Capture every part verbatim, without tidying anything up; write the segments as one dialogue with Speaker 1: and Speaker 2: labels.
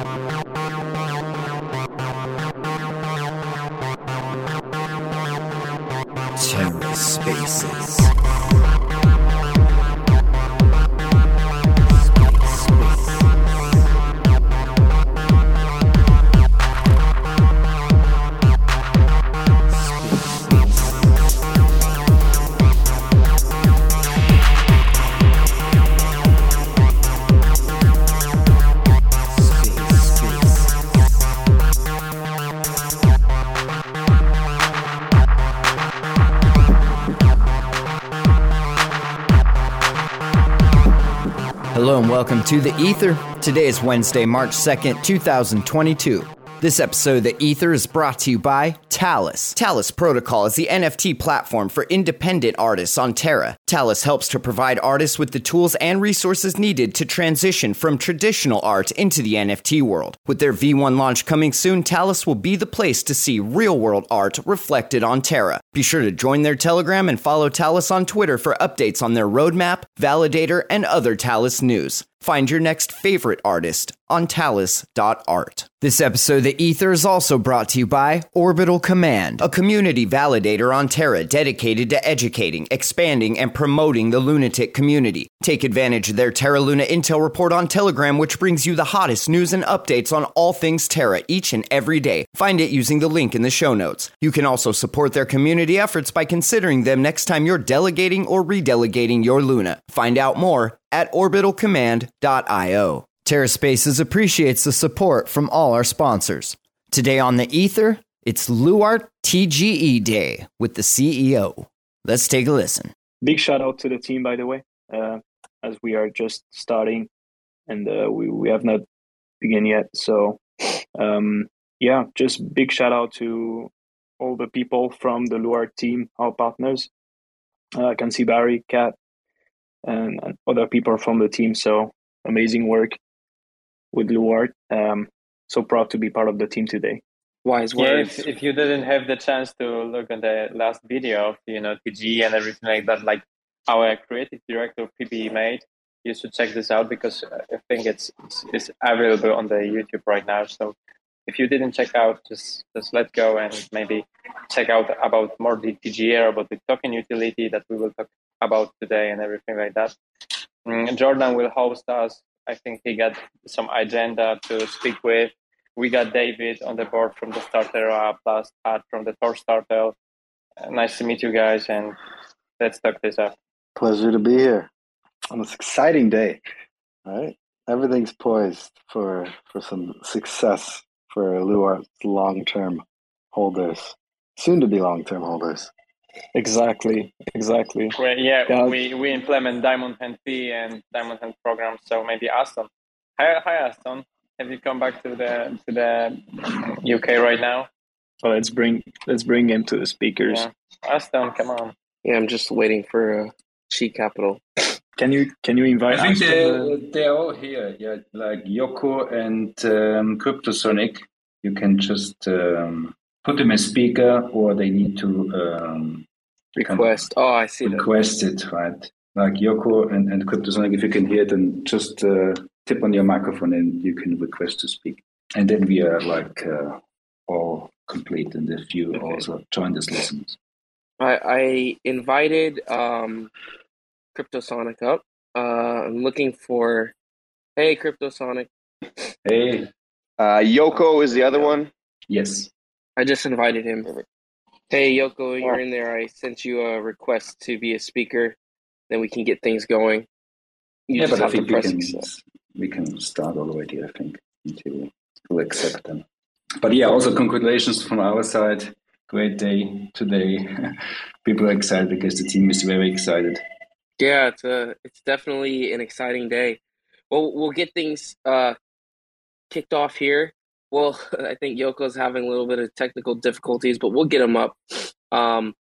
Speaker 1: TerraSpaces. Hello and welcome to The Ether. Today is Wednesday, March second, two thousand twenty-two. This episode of The Ether is brought to you by Talis. Talis Protocol is the N F T platform for independent artists on Terra. Talis helps to provide artists with the tools and resources needed to transition from traditional art into the N F T world. With their V one launch coming soon, Talis will be the place to see real-world art reflected on Terra. Be sure to join their Telegram and follow Talis on Twitter for updates on their roadmap, validator, and other Talis news. Find your next favorite artist on talis dot art. This episode of The Ether is also brought to you by Orbital Command, a community validator on Terra dedicated to educating, expanding, and promoting the lunatic community. Take advantage of their Terra Luna Intel report on Telegram, which brings you the hottest news and updates on all things Terra each and every day. Find it using the link in the show notes. You can also support their community efforts by considering them next time you're delegating or redelegating your Luna. Find out more at orbital command dot io. TerraSpaces appreciates the support from all our sponsors. Today on The Ether, it's Luart T G E Day with the C E O. Let's take a listen.
Speaker 2: Big shout out to the team, by the way, uh, as we are just starting and uh, we, we have not begun yet. So, um, yeah, just big shout out to all the people from the Luart team, our partners. Uh, I can see Barry, Kat, and, and other people from the team. So amazing work with Luart. Um, so proud to be part of the team today.
Speaker 3: Wise words. Yeah, if, if you didn't have the chance to look at the last video of, you know, T G and everything like that, like our creative director P B made, you should check this out because I think it's, it's it's available on the YouTube right now. So if you didn't check out, just just let go and maybe check out about more the T G R, about the token utility that we will talk about today and everything like that. Mm, Jordan will host us. I think he got some agenda to speak with. We got David on the board from the Startera, plus Pat from the Tor Startel. Uh, nice to meet you guys, and let's talk this up.
Speaker 4: Pleasure to be here on this exciting day. All right, everything's poised for for some success for Luart's long-term holders, soon to be long-term holders.
Speaker 2: Exactly, exactly.
Speaker 3: Well, yeah, yeah, we we implement Diamond Hand Fee and Diamond Hand programs. So maybe Aston. Hi, hi, Aston. Have you come back to the to the U K right now?
Speaker 2: Well, let's bring let's bring him to the speakers.
Speaker 3: Yeah. Aston, come on.
Speaker 5: Yeah, I'm just waiting for uh, Chi Capital.
Speaker 2: Can you can you invite?
Speaker 6: I think
Speaker 2: Aston?
Speaker 6: they're, they're all here. Yeah, like Yoko and um, Cryptosonic. You can just um, put them as speaker, or they need to um,
Speaker 5: request. Oh, I see.
Speaker 6: Request
Speaker 5: that.
Speaker 6: it, right? Like Yoko and, and Cryptosonic. If you can hear it, then just uh, tip on your microphone and you can request to speak. And then we are like uh, all complete. And if you okay. also join as listeners.
Speaker 5: I, I invited um, Cryptosonic up. Uh, I'm looking for. Hey, Cryptosonic.
Speaker 6: Hey.
Speaker 7: Uh, Yoko is the other one?
Speaker 6: Yes.
Speaker 5: I just invited him. Hey, Yoko, you're in there. I sent you a request to be a speaker. Then we can get things going. You
Speaker 6: yeah,
Speaker 5: just
Speaker 6: but I
Speaker 5: have
Speaker 6: think
Speaker 5: to
Speaker 6: we
Speaker 5: press
Speaker 6: can,
Speaker 5: accept.
Speaker 6: we can start already, I think, until we'll accept them. But yeah, also congratulations from our side. Great day today. People are excited because the team is very excited.
Speaker 5: Yeah, it's a, it's definitely an exciting day. Well, we'll get things uh, kicked off here. Well, I think Yoko's having a little bit of technical difficulties, but we'll get him up. Um,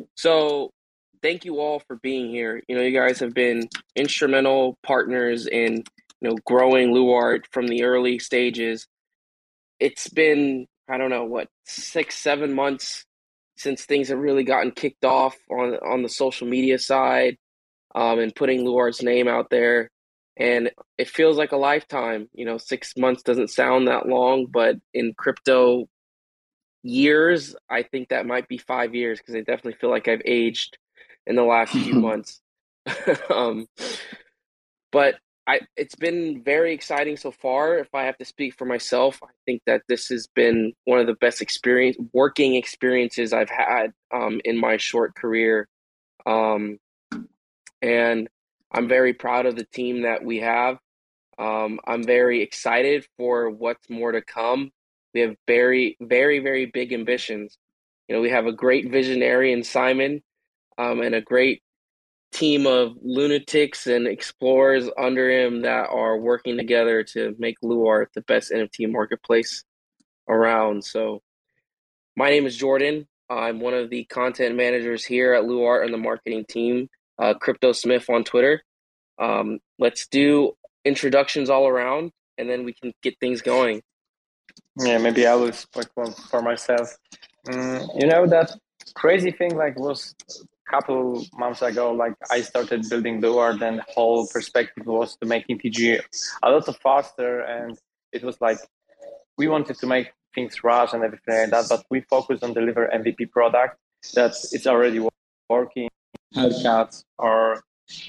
Speaker 5: so thank you all for being here. You know, you guys have been instrumental partners in, you know, growing Luart from the early stages. It's been, I don't know, what, six, seven months since things have really gotten kicked off on, on the social media side um, and putting Luart's name out there. and it feels like a lifetime. You know, six months doesn't sound that long, but in crypto years, I think that might be five years because I definitely feel like I've aged in the last few months. um, but I, it's been very exciting so far. If I have to speak for myself, I think that this has been one of the best experience working experiences I've had um, in my short career. Um, and I'm very proud of the team that we have. Um, I'm very excited for what's more to come. We have very, very, very big ambitions. You know, we have a great visionary in Simon, um, and a great team of lunatics and explorers under him that are working together to make Luart the best N F T marketplace around. So, my name is Jordan. I'm one of the content managers here at Luart and the marketing team, uh, Crypto Smith on Twitter. Um, let's do introductions all around, and then we can get things going.
Speaker 3: Yeah, maybe I will speak for, for myself. Mm, you know, that crazy thing like was a couple months ago, like I started building Luart, and whole perspective was to make T G a lot faster, and it was like we wanted to make things rush and everything like that, but we focused on deliver M V P product that it's already working, Hellcats or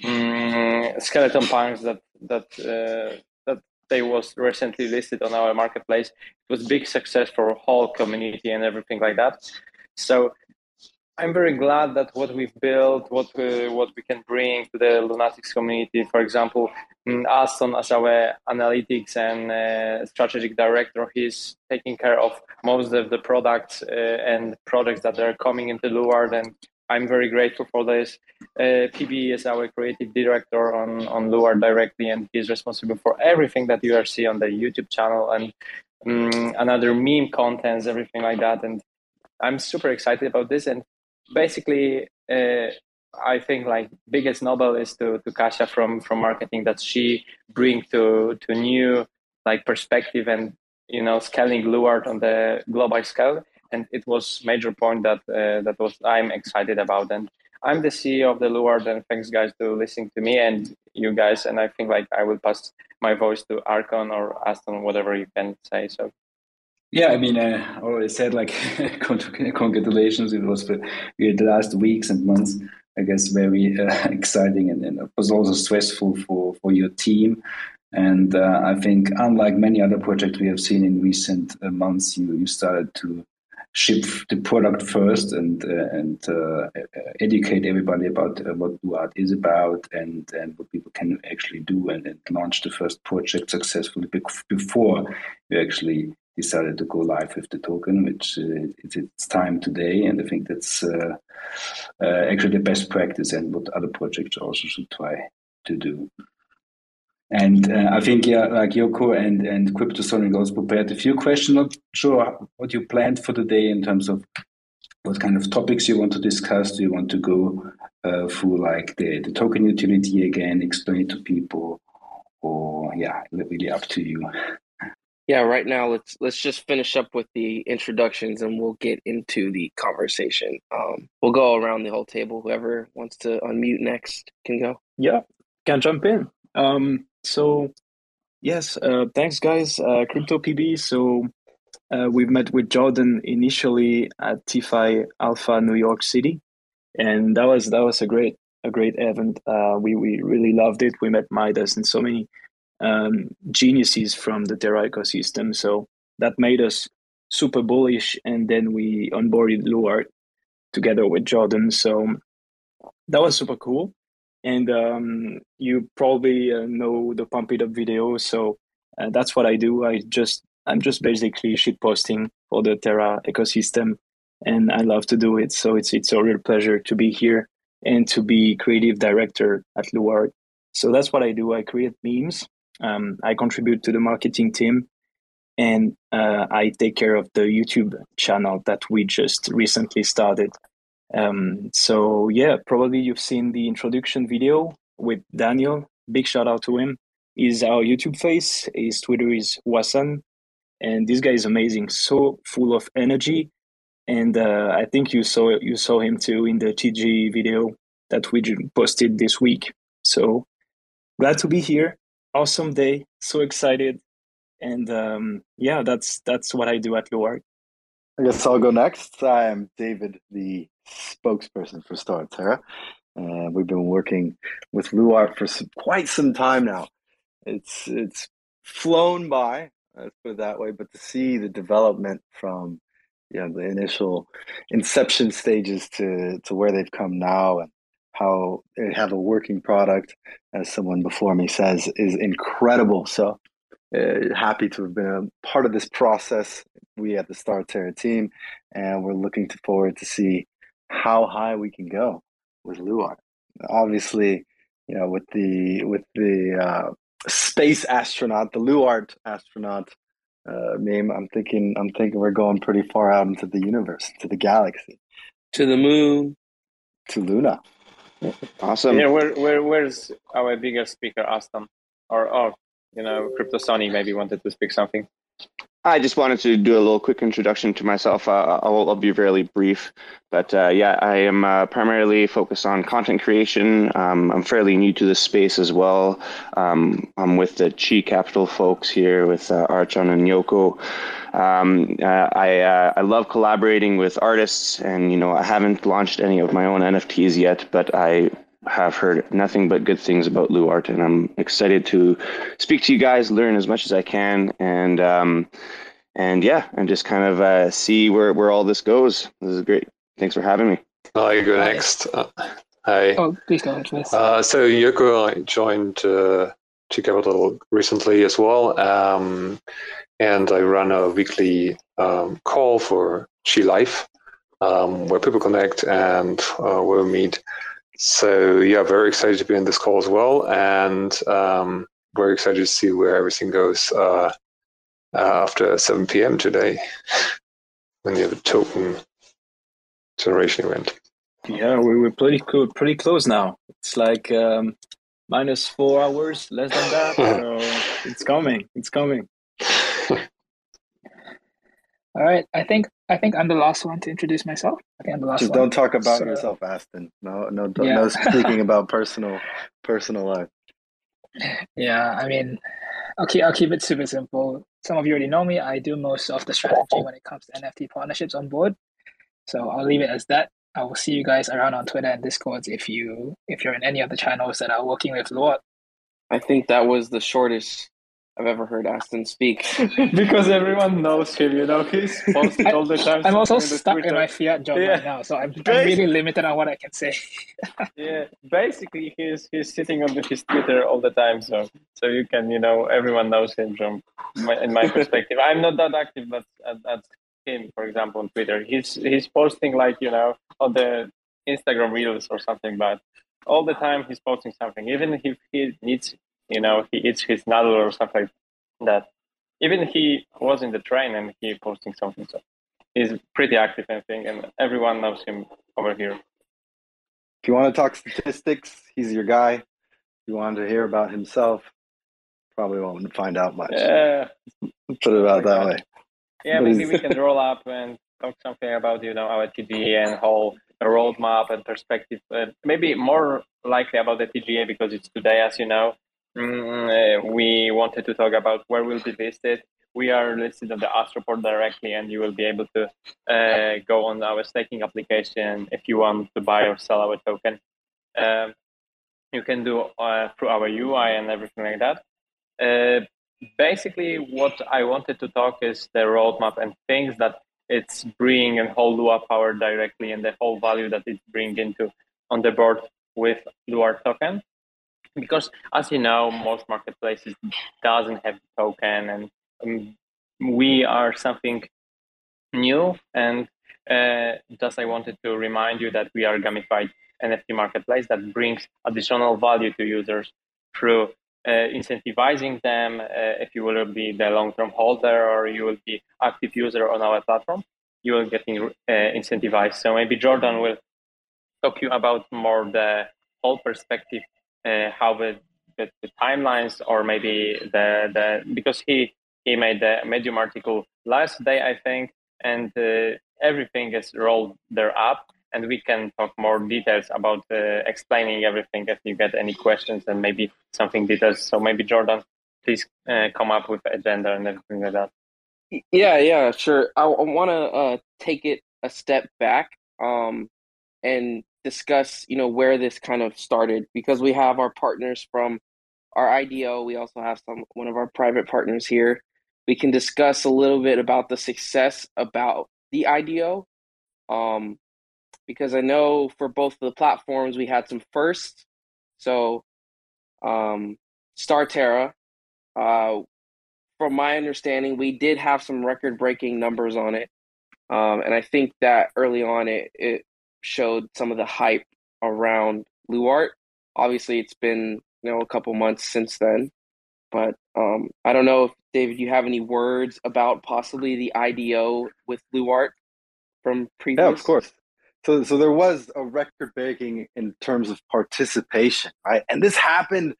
Speaker 3: um, skeleton punks that that uh, that they was recently listed on our marketplace. It was big success for whole community and everything like that. So I'm very glad that what we've built, what uh, what we can bring to the Lunatics community. For example, um, Aston as our analytics and uh, strategic director, he's taking care of most of the products uh, and projects that are coming into Luart, and I'm very grateful for this. Uh, P B is our creative director on on Luart directly, and he's responsible for everything that you are see on the YouTube channel and um, another meme contents, everything like that. And I'm super excited about this. And basically, uh, I think like biggest noble is to to Kasia from from marketing, that she bring to to new like perspective and you know scaling Luart on the global scale. And it was major point that uh, that was I'm excited about. And I'm the C E O of the Luart, and thanks guys to listening to me and you guys. And I think like I will pass my voice to Archon or Aston, whatever you can say. So.
Speaker 6: Yeah, I mean, uh, I already said like congratulations. It was the, the last weeks and months, I guess, very uh, exciting, and, and it was also stressful for, for your team. And uh, I think, unlike many other projects we have seen in recent uh, months, you you started to ship the product first and uh, and uh, educate everybody about uh, what Luart is about and and what people can actually do, and, and launch the first project successfully before you actually decided to go live with the token, which uh, it's its time today. And I think that's uh, uh, actually the best practice and what other projects also should try to do. And uh, I think, yeah, like Yoko and, and Cryptosonic also prepared a few questions. Not sure what you planned for the day in terms of what kind of topics you want to discuss. Do you want to go uh, through like the, the token utility again, explain it to people, or yeah, really up to you.
Speaker 5: Yeah, right now let's let's just finish up with the introductions and we'll get into the conversation. Um, we'll go around the whole table. Whoever wants to unmute next can go.
Speaker 2: Yeah, can jump in. Um, so yes, uh, thanks guys. Uh, Crypto P B. So uh, we've met with Jordan initially at TeFi Alpha New York City, and that was that was a great a great event. Uh, we we really loved it. We met Midas and so many um, geniuses from the Terra ecosystem. So that made us super bullish. And then we onboarded Luart together with Jordan. So that was super cool. And um, you probably uh, know the Pump It Up video. So uh, that's what I do. I just, I'm just basically shit posting for the Terra ecosystem. And I love to do it. So it's, it's a real pleasure to be here and to be creative director at Luart. So that's what I do. I create memes. Um, I contribute to the marketing team, and uh, I take care of the YouTube channel that we just recently started. Um, so yeah, probably you've seen the introduction video with Daniel. Big shout out to him. He's our YouTube face. His Twitter is Wasan, and this guy is amazing. So full of energy, and uh, I think you saw you saw him too in the T G video that we posted this week. So glad to be here. awesome day. So excited. And um, yeah, that's that's what I do at Luart.
Speaker 4: I guess I'll go next. I am David, the spokesperson for Starterra. Uh, we've been working with Luart for some, quite some time now. It's it's flown by, let's put it that way, but to see the development from you know the initial inception stages to to where they've come now and how they have a working product, as someone before me says, is incredible. So uh, happy to have been a part of this process. We at the Starterra team, and we're looking forward to see how high we can go with Luart. Obviously, you know, with the with the uh, space astronaut, the Luart astronaut uh, name, I'm thinking I'm thinking we're going pretty far out into the universe, to the galaxy,
Speaker 5: to the moon,
Speaker 4: to Luna.
Speaker 7: Awesome.
Speaker 3: Yeah, where where where's our biggest speaker, Aston, or or you know, Crypto Sony maybe wanted to speak something.
Speaker 7: I just wanted to do a little quick introduction to myself. Uh, I'll, I'll be fairly brief, but uh, yeah, I am uh, primarily focused on content creation. Um, I'm fairly new to this space as well. Um, I'm with the Chi Capital folks here with uh, Archon and Yoko. Um, uh, I uh, I love collaborating with artists, and you know I haven't launched any of my own N F Ts yet, but I have heard nothing but good things about Luart, and I'm excited to speak to you guys, learn as much as I can, and um, and yeah, and just kind of uh, see where, where all this goes. This is great. Thanks for having me.
Speaker 8: I go
Speaker 9: Hi.
Speaker 8: next. Uh, hi.
Speaker 9: Oh, please go ahead, please.
Speaker 8: Uh, so Yoko, I joined uh, Chi Capital recently as well, um, and I run a weekly um, call for Chi Life, um, where people connect and uh, we'll meet. So yeah, very excited to be in this call as well, and um, very excited to see where everything goes uh, uh, after seven p.m. today, when you have a token generation event.
Speaker 2: Yeah, we we're pretty cool, pretty close now. It's like um, minus four hours, less than that. So it's coming. It's coming.
Speaker 9: All right, I think I think I'm the last one to introduce myself. I think I'm the last
Speaker 4: Just
Speaker 9: one.
Speaker 4: don't talk about
Speaker 9: So-
Speaker 4: yourself, Aston. No, no, don't,
Speaker 9: Yeah.
Speaker 4: no speaking about personal, personal life.
Speaker 9: Yeah, I mean, I'll keep I'll keep it super simple. Some of you already know me. I do most of the strategy when it comes to N F T partnerships on board. So I'll leave it as that. I will see you guys around on Twitter and Discords if you if you're in any of the channels that are working with Luart.
Speaker 5: I think that was the shortest I've ever heard Aston speak.
Speaker 3: Because everyone knows him, you know, he's posted all the time.
Speaker 9: I'm also
Speaker 3: in the
Speaker 9: stuck in
Speaker 3: Twitter.
Speaker 9: my fiat job
Speaker 3: Yeah.
Speaker 9: right now, so I'm, I'm really limited on what I can say.
Speaker 3: Yeah, basically he's he's sitting on his Twitter all the time, so so you can, you know, everyone knows him from my, in my perspective. I'm not that active, but at, at him, for example, on Twitter, he's he's posting like, you know, on the Instagram reels or something, but all the time he's posting something. Even if he needs, you know, he eats his noodle or something like that. Even he was in the train and he posting something, so he's pretty active and thing, and everyone knows him over here.
Speaker 4: If you want to talk statistics, he's your guy. If you want to hear about himself, probably won't find out much.
Speaker 3: Yeah.
Speaker 4: Put it about that way.
Speaker 3: Yeah,
Speaker 4: But
Speaker 3: maybe
Speaker 4: he's-
Speaker 3: we can roll up and talk something about, you know, our T G A and whole roadmap and perspective. Uh, maybe more likely about the T G A because it's today, as you know. Mm, uh, we wanted to talk about where we'll be listed. We are listed on the Astroport directly, and you will be able to uh, go on our staking application if you want to buy or sell our token. Um, you can do uh, through our U I and everything like that. Uh, basically, what I wanted to talk is the roadmap and things that it's bringing and whole Lua power directly, and the whole value that it's bringing into on the board with Luart token. Because as you know, most marketplaces doesn't have the token, and um, we are something new. And uh, just I wanted to remind you that we are a gamified N F T marketplace that brings additional value to users through uh, incentivizing them. Uh, if you will be the long-term holder or you will be active user on our platform, you will get in, uh, incentivized. So maybe Jordan will talk to you about more the whole perspective, uh, how the, the, the timelines, or maybe the the because he he made the Medium article last day, I think, and uh, everything is rolled there up. and we can talk more details about uh, explaining everything if you get any questions and maybe something details. So maybe Jordan, please uh, come up with agenda and everything like that.
Speaker 5: Yeah, yeah, sure. I, I want to uh, take it a step back um, and discuss, you know, where this kind of started, because we have our partners from our I D O. We also have some one of our private partners here. We can discuss a little bit about the success about the I D O, um, because I know for both of the platforms we had some firsts. So, um, Starterra, uh, from my understanding, we did have some record-breaking numbers on it, um, and I think that early on it it showed some of the hype around Luart. Obviously, it's been you know a couple months since then, but um, I don't know if David, you have any words about possibly the I D O with Luart from previous?
Speaker 4: Yeah, of course. So, so there was a record breaking in terms of participation, right? And this happened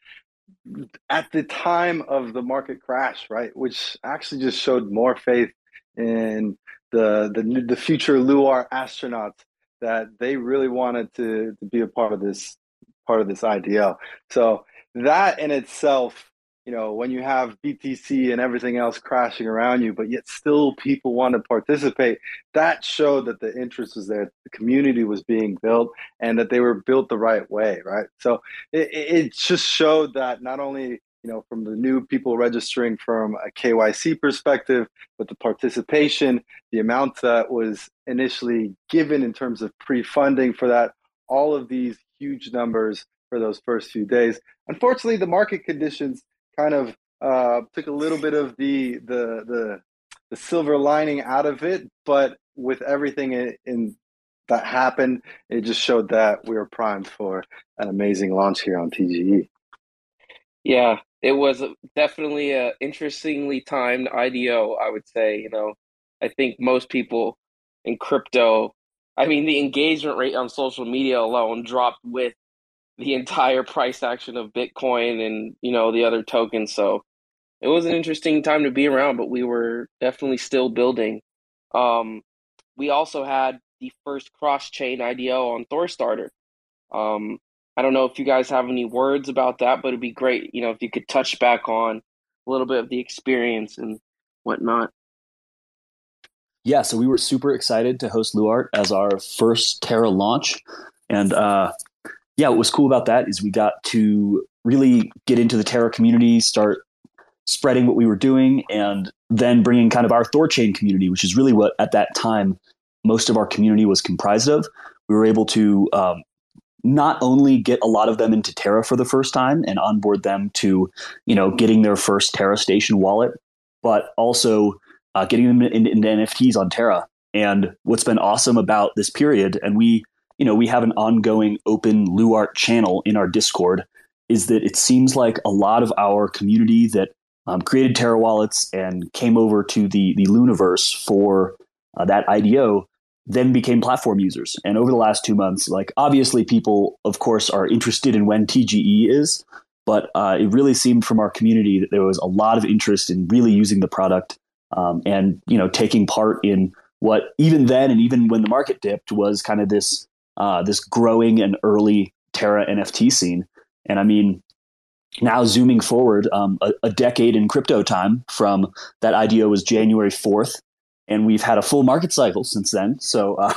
Speaker 4: at the time of the market crash, right? Which actually just showed more faith in the the, the future Luart astronauts, that they really wanted to, to be a part of this part of this I D O. So that in itself, you know, when you have B T C and everything else crashing around you, but yet still people want to participate, that showed that the interest was there, the community was being built, and that they were built the right way, right? So it, it just showed that not only, you know, from the new people registering from a K Y C perspective, but the participation, the amount that was initially given in terms of pre-funding for that, all of these huge numbers for those first few days. Unfortunately, the market conditions kind of uh, took a little bit of the, the the the silver lining out of it, but with everything in, in that happened, it just showed that we were primed for an amazing launch here on T G E.
Speaker 5: Yeah, it was definitely a interestingly timed I D O, I would say. You know, I think most people in crypto, I mean, the engagement rate on social media alone dropped with the entire price action of Bitcoin and, you know, the other tokens. So it was an interesting time to be around, but we were definitely still building. Um, we also had the first cross-chain I D O on Thorstarter. Um, I don't know if you guys have any words about that, but it'd be great, you know, if you could touch back on a little bit of the experience and whatnot.
Speaker 10: Yeah, so we were super excited to host Luart as our first Terra launch. And uh, yeah, what was cool about that is we got to really get into the Terra community, start spreading what we were doing, and then bringing kind of our Thorchain community, which is really what at that time most of our community was comprised of. We were able to um, not only get a lot of them into Terra for the first time and onboard them to, you know, getting their first Terra Station wallet, but also uh, getting them into, into N F Ts on Terra. And what's been awesome about this period, and we, you know, we have an ongoing open Luart channel in our Discord, is that it seems like a lot of our community that um, created Terra wallets and came over to the the Luniverse for uh, that I D O then became platform users. And over the last two months, like obviously people, of course, are interested in when T G E is, but uh, it really seemed from our community that there was a lot of interest in really using the product um, and, you know, taking part in what even then and even when the market dipped was kind of this uh, this growing and early Terra N F T scene. And I mean, now zooming forward um, a, a decade in crypto time from that I D O was January fourth. And we've had a full market cycle since then. So, uh,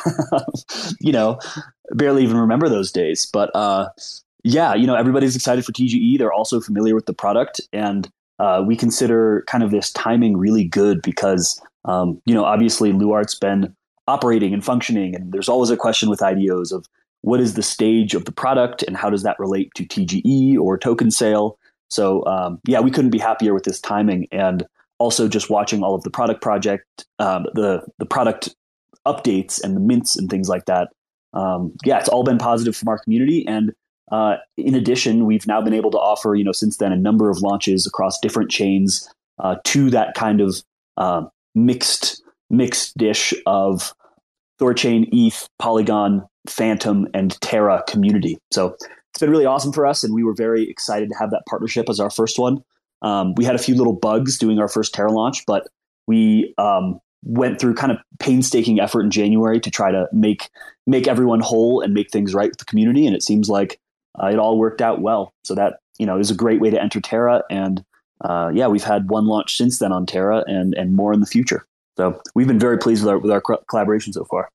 Speaker 10: you know, barely even remember those days. But uh, yeah, you know, everybody's excited for T G E. They're also familiar with the product. And uh, we consider kind of this timing really good because, um, you know, obviously Luart's been operating and functioning. And there's always a question with I D Os of what is the stage of the product and how does that relate to T G E or token sale? So, um, yeah, we couldn't be happier with this timing. And also just watching all of the product project, um, the the product updates and the mints and things like that. Um, yeah, it's all been positive from our community. And uh, in addition, we've now been able to offer, you know, since then a number of launches across different chains uh, to that kind of uh, mixed mixed dish of Thorchain, E T H, Polygon, Phantom, and Terra community. So it's been really awesome for us, and we were very excited to have that partnership as our first one. Um, we had a few little bugs doing our first Terra launch, but we um, went through kind of painstaking effort in January to try to make make everyone whole and make things right with the community. And it seems like uh, it all worked out well. So that, you know, is a great way to enter Terra. And uh, yeah, we've had one launch since then on Terra and and more in the future. So we've been very pleased with our with our collaboration so far.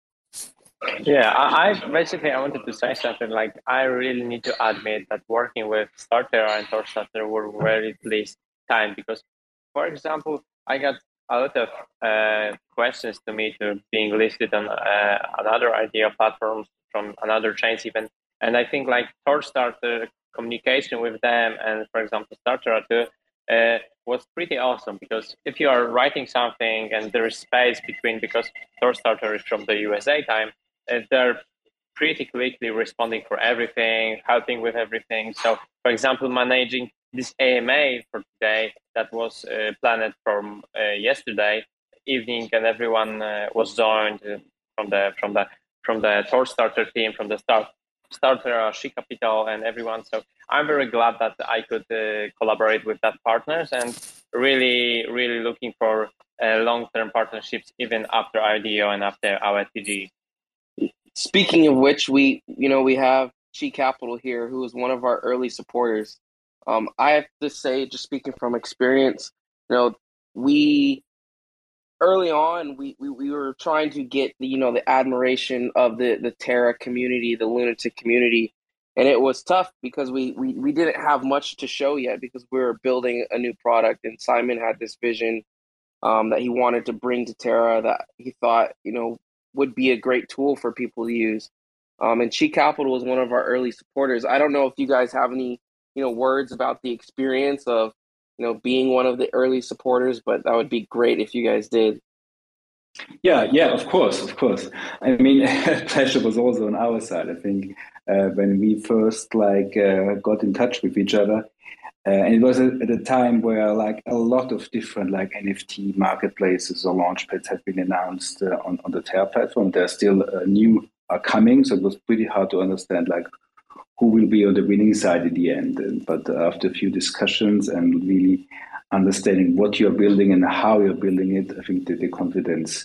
Speaker 3: Yeah, I, I basically I wanted to say something like I really need to admit that working with Startera and TorStarter were very pleased time because, for example, I got a lot of uh, questions to me to being listed on uh, another idea platforms from another chains even, and I think like TorStarter communication with them and for example Startera too uh, was pretty awesome because if you are writing something and there is space between because TorStarter is from the U S A time. Uh, they're pretty quickly responding for everything, helping with everything. So, for example, managing this A M A for today that was uh, planned from uh, yesterday evening, and everyone uh, was joined uh, from the from the from the TorStarter team, from the start Starter, uh, She Capital, and everyone. So I'm very glad that I could uh, collaborate with that partners, and really, really looking for uh, long-term partnerships even after I D O and after our T G.
Speaker 5: Speaking of which, we you know we have She Capital here, who is one of our early supporters. Um, I have to say, just speaking from experience, you know, we early on we, we, we were trying to get the you know the admiration of the the Terra community, the lunatic community, and it was tough because we we we didn't have much to show yet because we were building a new product, and Simon had this vision um, that he wanted to bring to Terra that he thought you know. would be a great tool for people to use. Um, and She Capital was one of our early supporters. I don't know if you guys have any, you know, words about the experience of, you know, being one of the early supporters, but that would be great if you guys did.
Speaker 6: Yeah, yeah, of course, of course. I mean, pleasure was also on our side. I think uh, when we first like uh, got in touch with each other, Uh, and it was at a time where like a lot of different like N F T marketplaces or launchpads have been announced uh, on, on the Terra platform. They're still uh, new are coming, so it was pretty hard to understand like who will be on the winning side at the end. And, but after a few discussions and really understanding what you're building and how you're building it, I think that the confidence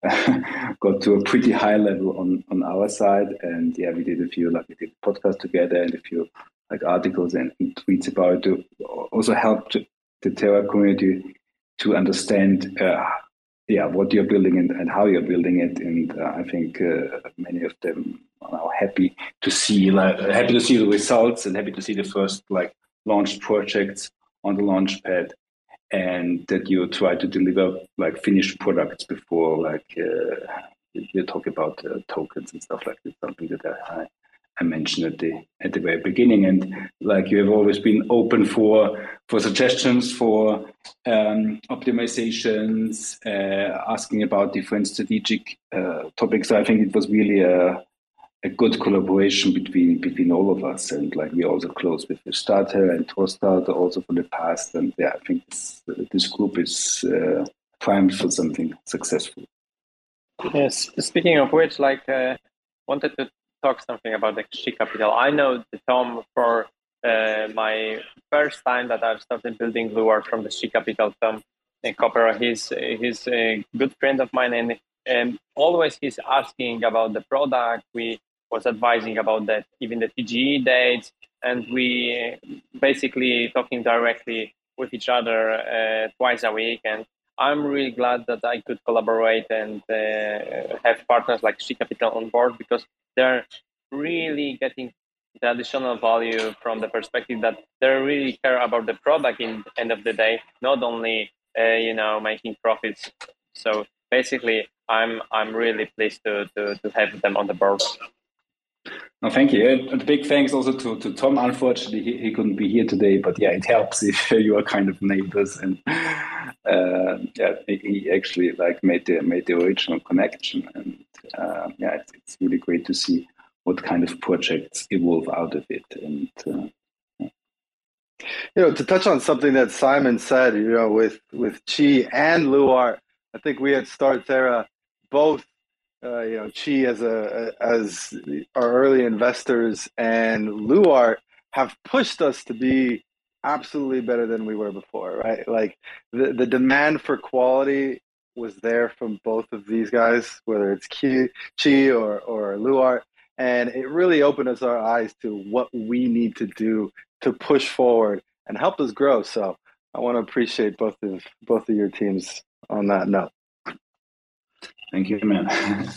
Speaker 6: got to a pretty high level on, on our side. And yeah, we did a few like we did a podcast together and a few like articles and, and tweets about it to also help to, the Terra community to understand uh, yeah, what you're building and, and how you're building it. And uh, I think uh, many of them are now happy to see like happy to see the results and happy to see the first like launched projects on the launchpad, and that you try to deliver like finished products before like uh, you talk about uh, tokens and stuff like this, something that I, I mentioned at the at the very beginning. And like you have always been open for for suggestions, for um, optimizations, uh, asking about different strategic uh, topics. So I think it was really a a good collaboration between between all of us. And like we're also close with the Starter and TorStarter also from the past. And yeah, I think this, this group is uh, primed for something successful.
Speaker 3: Yes. Speaking of which, like, uh, wanted to talk something about the She Capital. I know the Tom for uh, my first time that I've started building Luart from the She Capital. Tom and Copper, he's he's a good friend of mine, and and always he's asking about the product. We was advising about that, even the T G E dates, and we basically talking directly with each other uh, twice a week. And I'm really glad that I could collaborate and uh, have partners like She Capital on board, because they're really getting the additional value from the perspective that they really care about the product in the end of the day, not only uh, you know making profits. So basically, I'm I'm really pleased to to, to have them on the board.
Speaker 6: No, thank you. And a big thanks also to, to Tom. Unfortunately, he, he couldn't be here today, but yeah, it helps if you are kind of neighbors. And uh, yeah, he actually like made the made the original connection. And uh, yeah, it's, it's really great to see what kind of projects evolve out of it. And uh, yeah.
Speaker 4: You know, to touch on something that Simon said, you know, with with Chi and Luart, I think we at Startera both. Uh, you know, Chi as a as our early investors and Luart have pushed us to be absolutely better than we were before, right? Like the, the demand for quality was there from both of these guys, whether it's Chi or, or Luart. And it really opened us our eyes to what we need to do to push forward and help us grow. So I want to appreciate both of both of your teams on that note.
Speaker 6: Thank you, man.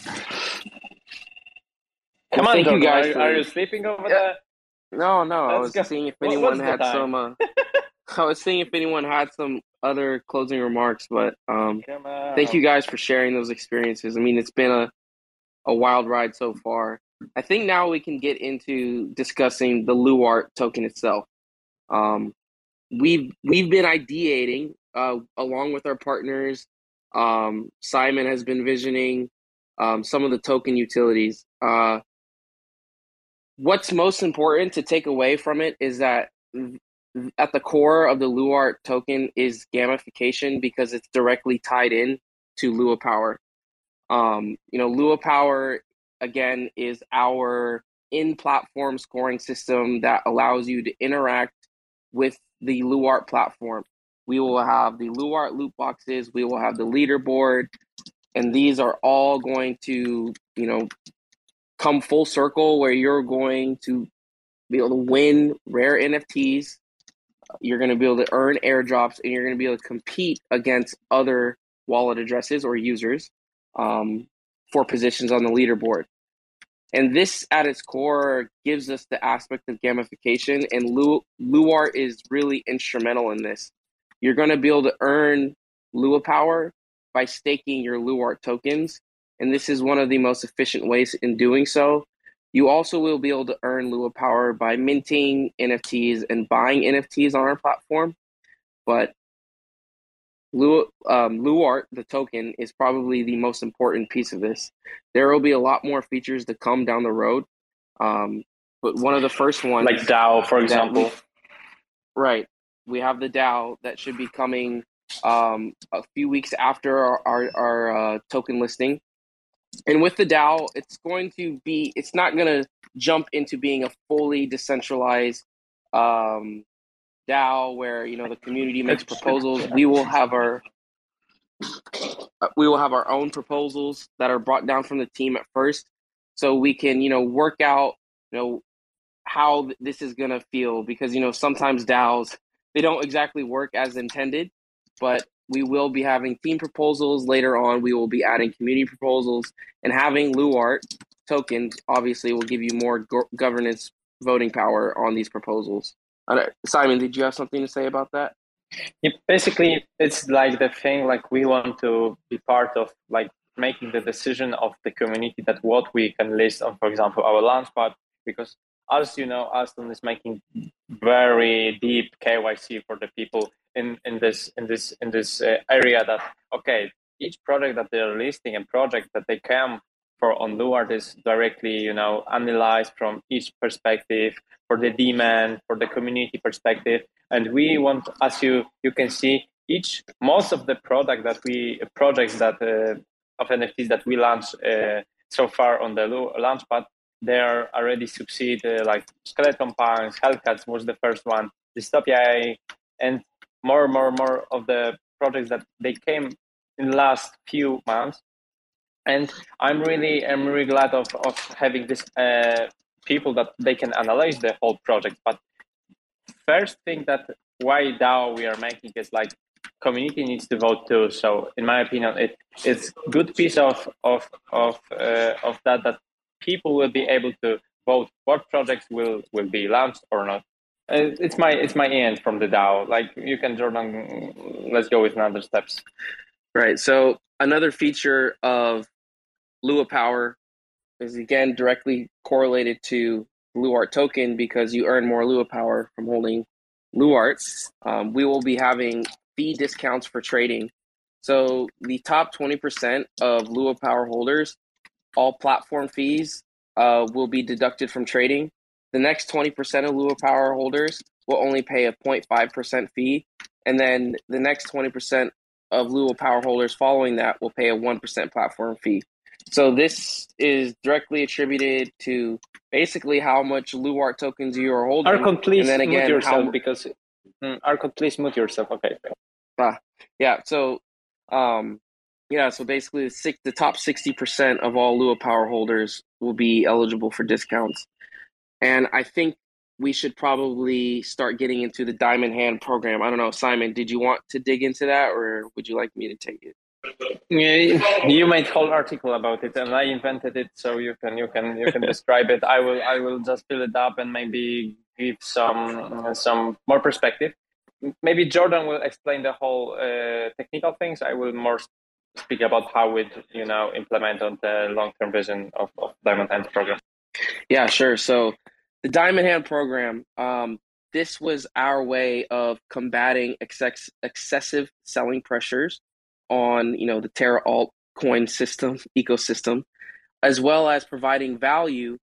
Speaker 3: Come on,
Speaker 5: thank you
Speaker 3: Jordan,
Speaker 5: guys
Speaker 3: Are,
Speaker 5: for-
Speaker 3: are you sleeping over
Speaker 5: Yeah.
Speaker 3: there?
Speaker 5: No, no. I was
Speaker 3: Let's go.
Speaker 5: seeing if
Speaker 3: What-
Speaker 5: anyone
Speaker 3: what's the
Speaker 5: had
Speaker 3: time?
Speaker 5: some. Uh, I was seeing if anyone had some other closing remarks, but um,
Speaker 3: Come on.
Speaker 5: thank you guys for sharing those experiences. I mean, it's been a a wild ride so far. I think now we can get into discussing the Luart token itself. Um, we've we've been ideating uh, along with our partners. Um, Simon has been visioning um, some of the token utilities. Uh, what's most important to take away from it is that at the core of the Luart token is gamification because it's directly tied in to Lua Power. Um, you know, Lua Power, again, is our in-platform scoring system that allows you to interact with the Luart platform. We will have the Luart loot boxes, we will have the leaderboard, and these are all going to, you know, come full circle where you're going to be able to win rare N F Ts, you're going to be able to earn airdrops, and you're going to be able to compete against other wallet addresses or users um, for positions on the leaderboard. And this, at its core, gives us the aspect of gamification, and Lu- Luart is really instrumental in this. You're going to be able to earn Lua Power by staking your Luart tokens, and this is one of the most efficient ways in doing so. You also will be able to earn Lua Power by minting N F Ts and buying N F Ts on our platform, but Lu, um, Luart, the token, is probably the most important piece of this. There will be a lot more features to come down the road, um, but one of the first ones,
Speaker 3: Like DAO, for example.
Speaker 5: we, right, we have the DAO that should be coming um, a few weeks after our our, our uh, token listing. And with the DAO, it's going to be, it's not going to jump into being a fully decentralized um, DAO where, you know, the community makes proposals. We will have our, we will have our own proposals that are brought down from the team at first. So we can, you know, work out, you know, how this is going to feel because, you know, sometimes DAOs, they don't exactly work as intended, but we will be having team proposals later on. We will be adding community proposals, and having Luart tokens obviously will give you more go- governance voting power on these proposals. Uh, Simon, did you have something to say about that?
Speaker 3: Yeah, basically, it's like the thing, like we want to be part of like making the decision of the community that what we can list on, for example, our Launchpad, because as you know, Aston is making very deep K Y C for the people in, in this in this in this uh, area. That okay, each project that they're listing and project that they come for on Luart is directly, you know, analyzed from each perspective for the demand, for the community perspective, and we want, as you you can see, each most of the product that we projects that uh, of N F Ts that we launched uh, so far on the Launchpad. They are already succeed, uh, like Skeleton Punks, Hellcats was the first one, Dystopia, and more, more, more of the projects that they came in the last few months. And I'm really, I'm really glad of, of having this uh, people that they can analyze the whole project. But first thing that why DAO we are making is like community needs to vote too. So in my opinion, it it's good piece of of of uh, of that that. People will be able to vote what projects will, will be launched or not. Uh, it's my it's my end from the DAO. Like you can, Jordan, let's go with another steps.
Speaker 5: Right. So another feature of Lua Power is again directly correlated to Luart token because you earn more Lua Power from holding Luart. Um, we will be having fee discounts for trading. So the top twenty percent of Lua Power holders, all platform fees uh, will be deducted from trading. The next twenty percent of Lua Power holders will only pay a zero point five percent fee. And then the next twenty percent of Lua Power holders following that will pay a one percent platform fee. So this is directly attributed to basically how much Luart tokens you are holding.
Speaker 3: Archon, please
Speaker 5: and then again,
Speaker 3: mute yourself
Speaker 5: how...
Speaker 3: because mm, Archon, please mute yourself. Okay.
Speaker 5: Ah, yeah. So, um, Yeah, so basically the, six, the top sixty percent of all Lua Power holders will be eligible for discounts. And I think we should probably start getting into the Diamond Hand program. I don't know, Simon, did you want to dig into that, or would you like me to take it?
Speaker 3: Yeah, you made whole article about it, and I invented it, so you can you can you can describe it. I will I will just fill it up and maybe give some some more perspective. Maybe Jordan will explain the whole uh, technical things. I will more speak about how we you know implement on the long term vision of, of Diamond Hand program.
Speaker 5: Yeah, sure. So the Diamond Hand program, um, this was our way of combating excess, excessive selling pressures on, you know, the Terra altcoin system ecosystem, as well as providing value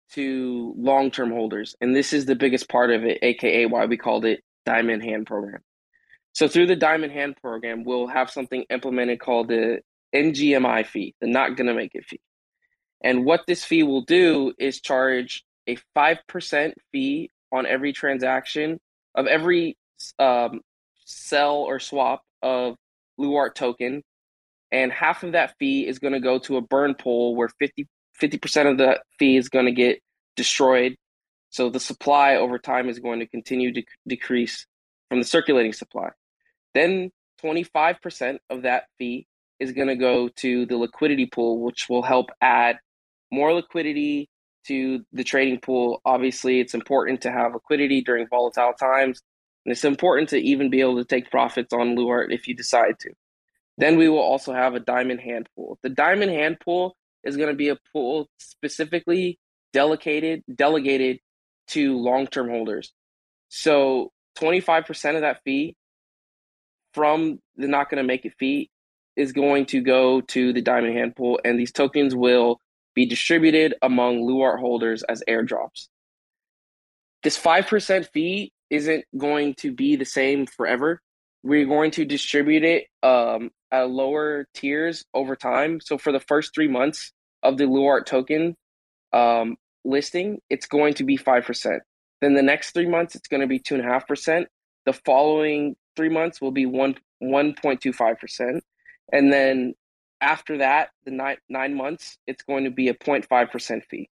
Speaker 5: to long-term holders. And this is the biggest part of it, aka why we called it Diamond Hand program. So through the Diamond Hand program, we'll have something implemented called the N G M I fee, the not gonna make it fee. And what this fee will do is charge a five percent fee on every transaction of every um, sell or swap of Luart token. And half of that fee is going to go to a burn pool where fifty percent of the fee is going to get destroyed. So the supply over time is going to continue to decrease from the circulating supply. Then twenty-five percent of that fee is going to go to the liquidity pool, which will help add more liquidity to the trading pool. Obviously, it's important to have liquidity during volatile times, and it's important to even be able to take profits on Luart if you decide to. Then we will also have a Diamond Hand pool. The Diamond Hand pool is going to be a pool specifically delegated, delegated to long-term holders. So twenty-five percent of that fee from the not going to make it fee is going to go to the Diamond Hand pool, and these tokens will be distributed among Luart holders as airdrops. This five percent fee isn't going to be the same forever. We're going to distribute it um, at lower tiers over time. So for the first three months of the Luart token um, listing, it's going to be five percent. Then the next three months, it's going to be two point five percent. The following three months will be one, one point two five percent. And then after that, the nine, nine months, it's going to be a zero point five percent fee.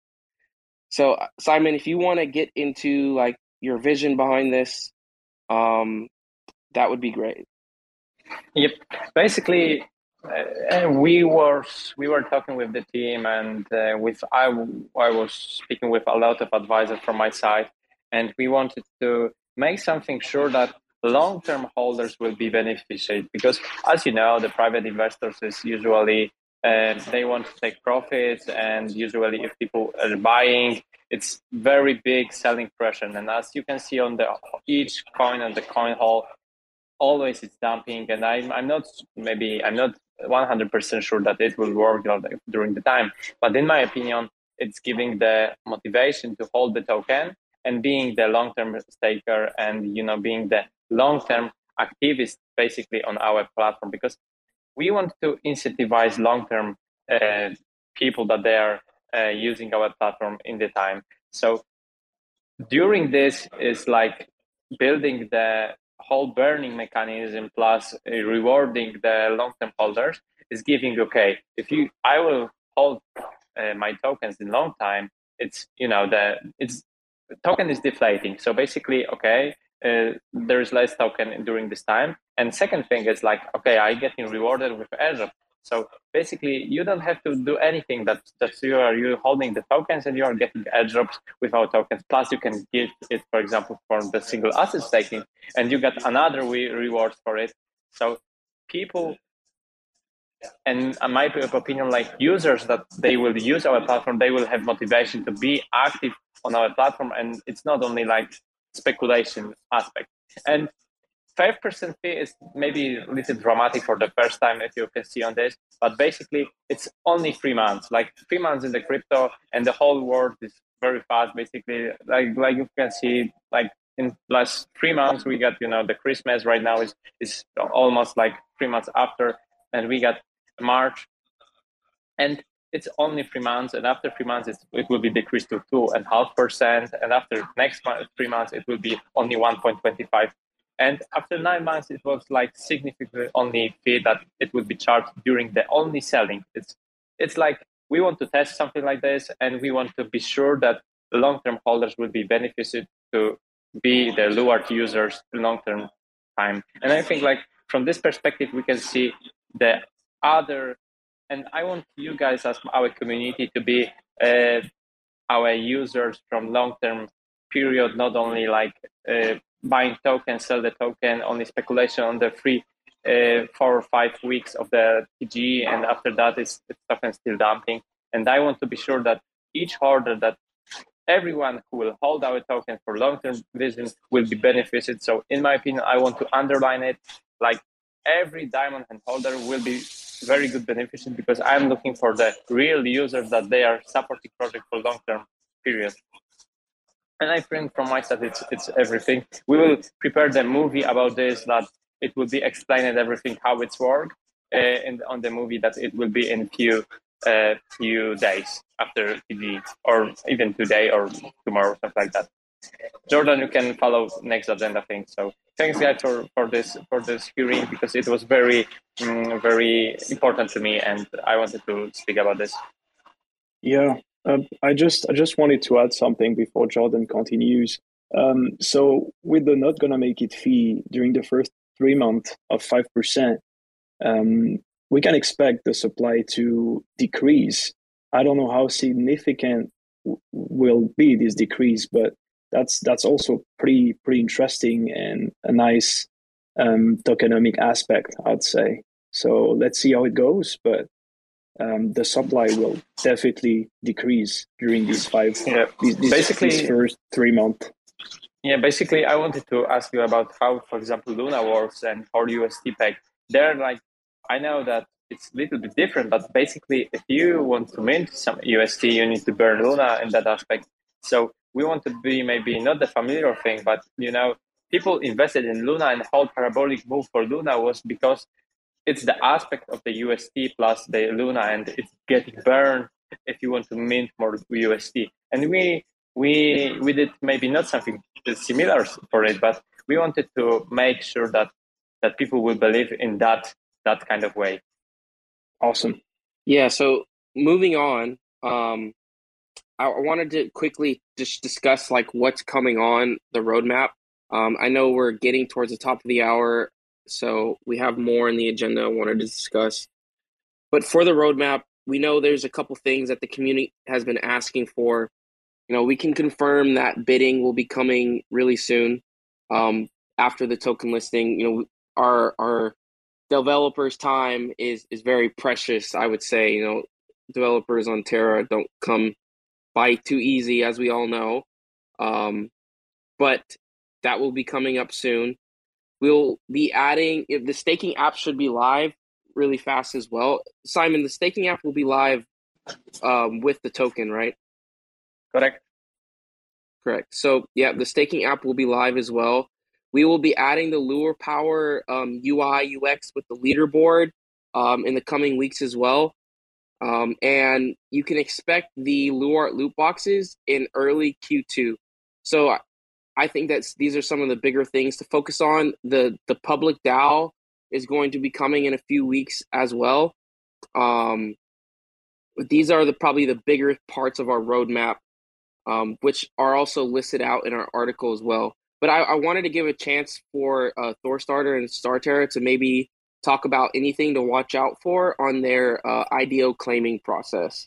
Speaker 5: So Simon, if you want to get into like your vision behind this, um, that would be great.
Speaker 3: Yep. Basically, uh, we were we were talking with the team, and uh, with I I was speaking with a lot of advisors from my side, and we wanted to make something sure that long-term holders will be beneficiated, because, as you know, the private investors is usually uh, they want to take profits, and usually if people are buying, it's very big selling pressure. And as you can see on the each coin on the coin hall, always it's dumping, and I'm I'm not maybe I'm not one hundred percent sure that it will work during the time, but in my opinion, it's giving the motivation to hold the token and being the long-term staker, and you know being the long-term activist basically on our platform, because we want to incentivize long-term uh, people that they are uh, using our platform in the time. So during this is like building the whole burning mechanism plus uh, rewarding the long-term holders is giving, okay, if you I will hold uh, my tokens in long time, it's you know the it's the token is deflating, so basically okay uh, there is less token during this time. And second thing is like, okay, I getting rewarded with airdrop, so basically you don't have to do anything, that that you are you holding the tokens and you are getting airdrops without tokens, plus you can give it, for example, from the single asset staking, and you get another re- rewards for it. So people, and in my opinion, like users that they will use our platform, they will have motivation to be active on our platform, and it's not only like speculation aspect. And five percent fee is maybe a little dramatic for the first time, if you can see on this, but basically it's only three months, like three months in the crypto, and the whole world is very fast. Basically, like like you can see, like in last three months we got, you know, the Christmas right now is is almost like three months after, and we got March, and it's only three months, and after three months it's, it will be decreased to two and a half percent, and after next month, three months it will be only one point two five And after nine months, it was like significantly only fee that it would be charged during the only selling. It's it's like we want to test something like this, and we want to be sure that the long-term holders will be benefited to be the Luart users long-term time. And I think like from this perspective, we can see the other, and I want you guys as our community to be uh, our users from long-term period, not only like uh, buying token, sell the token, only speculation on the free uh, four or five weeks of the T G, and after that it's, it's token still dumping. And I want to be sure that each holder, that everyone who will hold our token for long-term vision will be benefited. So in my opinion, I want to underline it, like every diamond hand holder will be very good beneficiary, because I'm looking for the real users that they are supporting project for long-term period. And I think from my side, it's it's everything. We will prepare the movie about this, that it will be explained everything, how it's work, uh, and on the movie that it will be in few uh, few days after T G, or even today or tomorrow, something like that. Jordan, you can follow next agenda thing. So thanks guys for, for this for this hearing, because it was very um, very important to me, and I wanted to speak about this.
Speaker 2: Yeah. Uh, I just I just wanted to add something before Jordan continues. Um, so with the not gonna make it fee during the first three months of five percent, um, we can expect the supply to decrease. I don't know how significant w- will be this decrease, but that's that's also pretty pretty interesting and a nice um, tokenomic aspect, I'd say. So let's see how it goes, but. Um, the supply will definitely decrease during these five,
Speaker 3: yeah.
Speaker 2: these, these,
Speaker 3: basically,
Speaker 2: these first three months.
Speaker 3: Yeah, basically, I wanted to ask you about how, for example, Luna works and how U S T peg. They're like, I know that it's a little bit different, but basically, if you want to mint some U S T, you need to burn Luna in that aspect. So we want to be maybe not the familiar thing, but you know, people invested in Luna, and the whole parabolic move for Luna was because it's the aspect of the U S T plus the Luna, and it's getting burned if you want to mint more U S T. And we we we did maybe not something similar for it, but we wanted to make sure that that people will believe in that that kind of way.
Speaker 2: Awesome.
Speaker 5: Yeah. So moving on, um, I, I wanted to quickly just discuss like what's coming on the roadmap. Um, I know we're getting towards the top of the hour, so we have more in the agenda I wanted to discuss. But for the roadmap, we know there's a couple things that the community has been asking for. You know, we can confirm that bidding will be coming really soon um, after the token listing. You know, our our developers' time is is very precious, I would say. You know, developers on Terra don't come by too easy, as we all know. Um, but that will be coming up soon. We'll be adding, if the staking app should be live really fast as well. Simon, the staking app will be live um, with the token, right?
Speaker 3: Correct.
Speaker 5: Correct. So yeah, the staking app will be live as well. We will be adding the Lure Power um, U I U X with the leaderboard um, in the coming weeks as well. Um, and you can expect the Luart loot boxes in early Q two. So I think that these are some of the bigger things to focus on. The the public DAO is going to be coming in a few weeks as well. Um, these are the probably the bigger parts of our roadmap, um, which are also listed out in our article as well. But I, I wanted to give a chance for uh, Thorstarter and Starterra to maybe talk about anything to watch out for on their uh, I D O claiming process.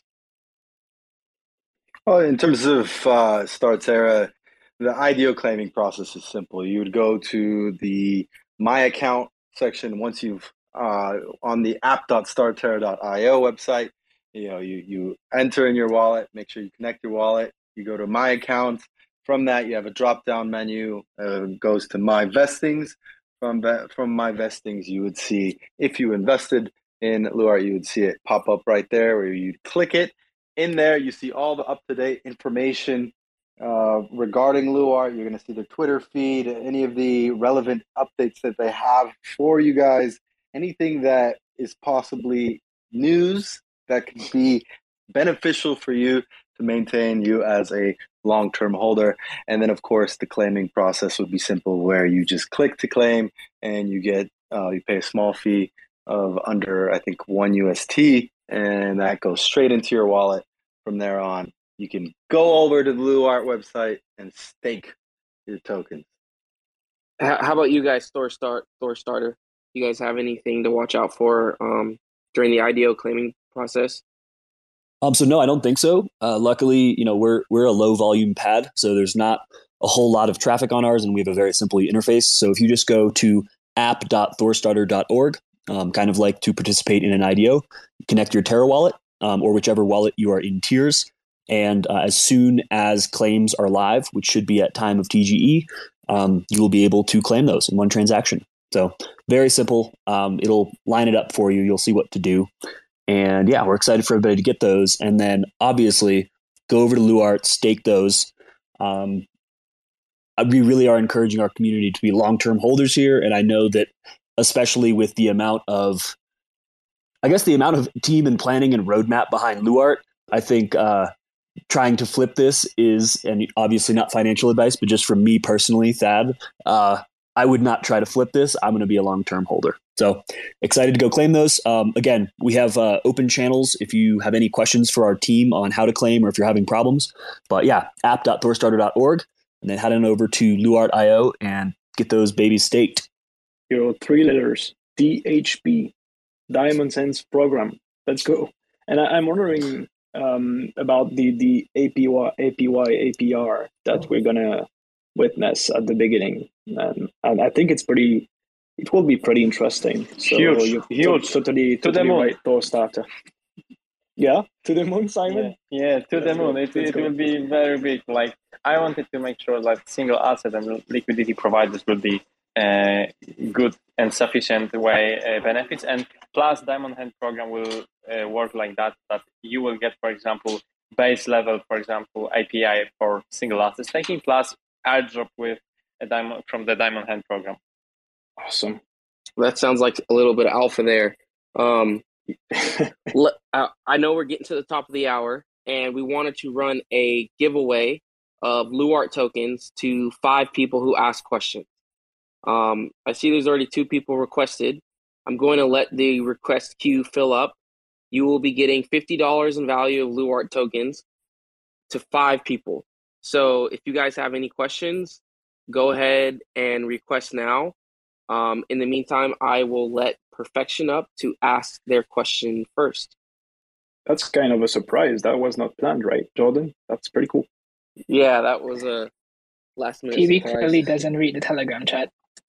Speaker 4: Well, in terms of uh, Starterra, the I D O claiming process is simple. You would go to the My Account section once you've uh, on the app dot starterra dot io website. You know, you you enter in your wallet, make sure you connect your wallet. You go to My Account. From that, you have a drop-down menu. Uh, goes to My Vestings. From from My Vestings, you would see if you invested in Luart, you would see it pop up right there, where you'd click it. In there, you see all the up-to-date information uh, regarding Luart. You're going to see their Twitter feed, any of the relevant updates that they have for you guys, anything that is possibly news that could be beneficial for you to maintain you as a long-term holder. And then, of course, the claiming process would be simple, where you just click to claim and you get uh, you pay a small fee of under, I think, one U S T, and that goes straight into your wallet. From there on, you can go over to the Luart website and stake your tokens.
Speaker 5: How about you guys, Thor Start, Thor Starter? You guys have anything to watch out for um, during the I D O claiming process?
Speaker 10: Um, so no, I don't think so. Uh, luckily, you know, we're we're a low volume pad, so there's not a whole lot of traffic on ours, and we have a very simple interface. So if you just go to app dot thor starter dot org, um, kind of like to participate in an I D O, connect your Terra wallet um, or whichever wallet you are in tiers, and uh, as soon as claims are live, which should be at time of T G E, um, you will be able to claim those in one transaction. So very simple. Um, it'll line it up for you. You'll see what to do. And yeah, we're excited for everybody to get those. And then obviously go over to Luart, stake those. Um, we really are encouraging our community to be long-term holders here. And I know that especially with the amount of, I guess the amount of team and planning and roadmap behind Luart, I think uh, trying to flip this is, and obviously not financial advice, but just from me personally, Thad, uh, I would not try to flip this. I'm going to be a long-term holder. So excited to go claim those. Um, again, we have uh, open channels if you have any questions for our team on how to claim or if you're having problems. But yeah, app dot thor starter dot org, and then head on over to Luart dot io and get those babies staked.
Speaker 2: Your three letters, D H B, Diamond Hands Program. Let's go. And I, I'm wondering um, about the, the A P Y, A P Y, A P R that we're going to witness at the beginning. And, and I think it's pretty, it will be pretty interesting. So
Speaker 3: Huge,
Speaker 2: you're
Speaker 3: huge.
Speaker 2: Totally,
Speaker 3: To the
Speaker 2: totally
Speaker 3: moon.
Speaker 2: right, Thor Starter. Yeah, to the moon, Simon?
Speaker 3: Yeah, yeah, to
Speaker 2: Let's
Speaker 3: the
Speaker 2: go.
Speaker 3: moon. It,
Speaker 2: Let's
Speaker 3: it
Speaker 2: go.
Speaker 3: will be very big. Like I wanted to make sure that single asset and liquidity providers will be uh, good and sufficient way uh, benefits. And plus Diamond Hand program will uh, work like that, that you will get, for example, base level, for example, A P I for single asset staking plus airdrop with a diamond from the Diamond Hand program.
Speaker 2: Awesome.
Speaker 5: That sounds like a little bit of alpha there. Um, le- I, I know we're getting to the top of the hour, and we wanted to run a giveaway of Luart tokens to five people who asked questions. Um, I see there's already two people requested. I'm going to let the request queue fill up. You will be getting fifty dollars in value of Luart tokens to five people. So if you guys have any questions, go ahead and request now. Um, in the meantime, I will let Perfection up to ask their question first.
Speaker 2: That's kind of a surprise. That was not planned, right, Jordan? That's pretty cool.
Speaker 5: Yeah, that was a last minute
Speaker 9: P B
Speaker 5: surprise.
Speaker 9: clearly doesn't read the Telegram chat.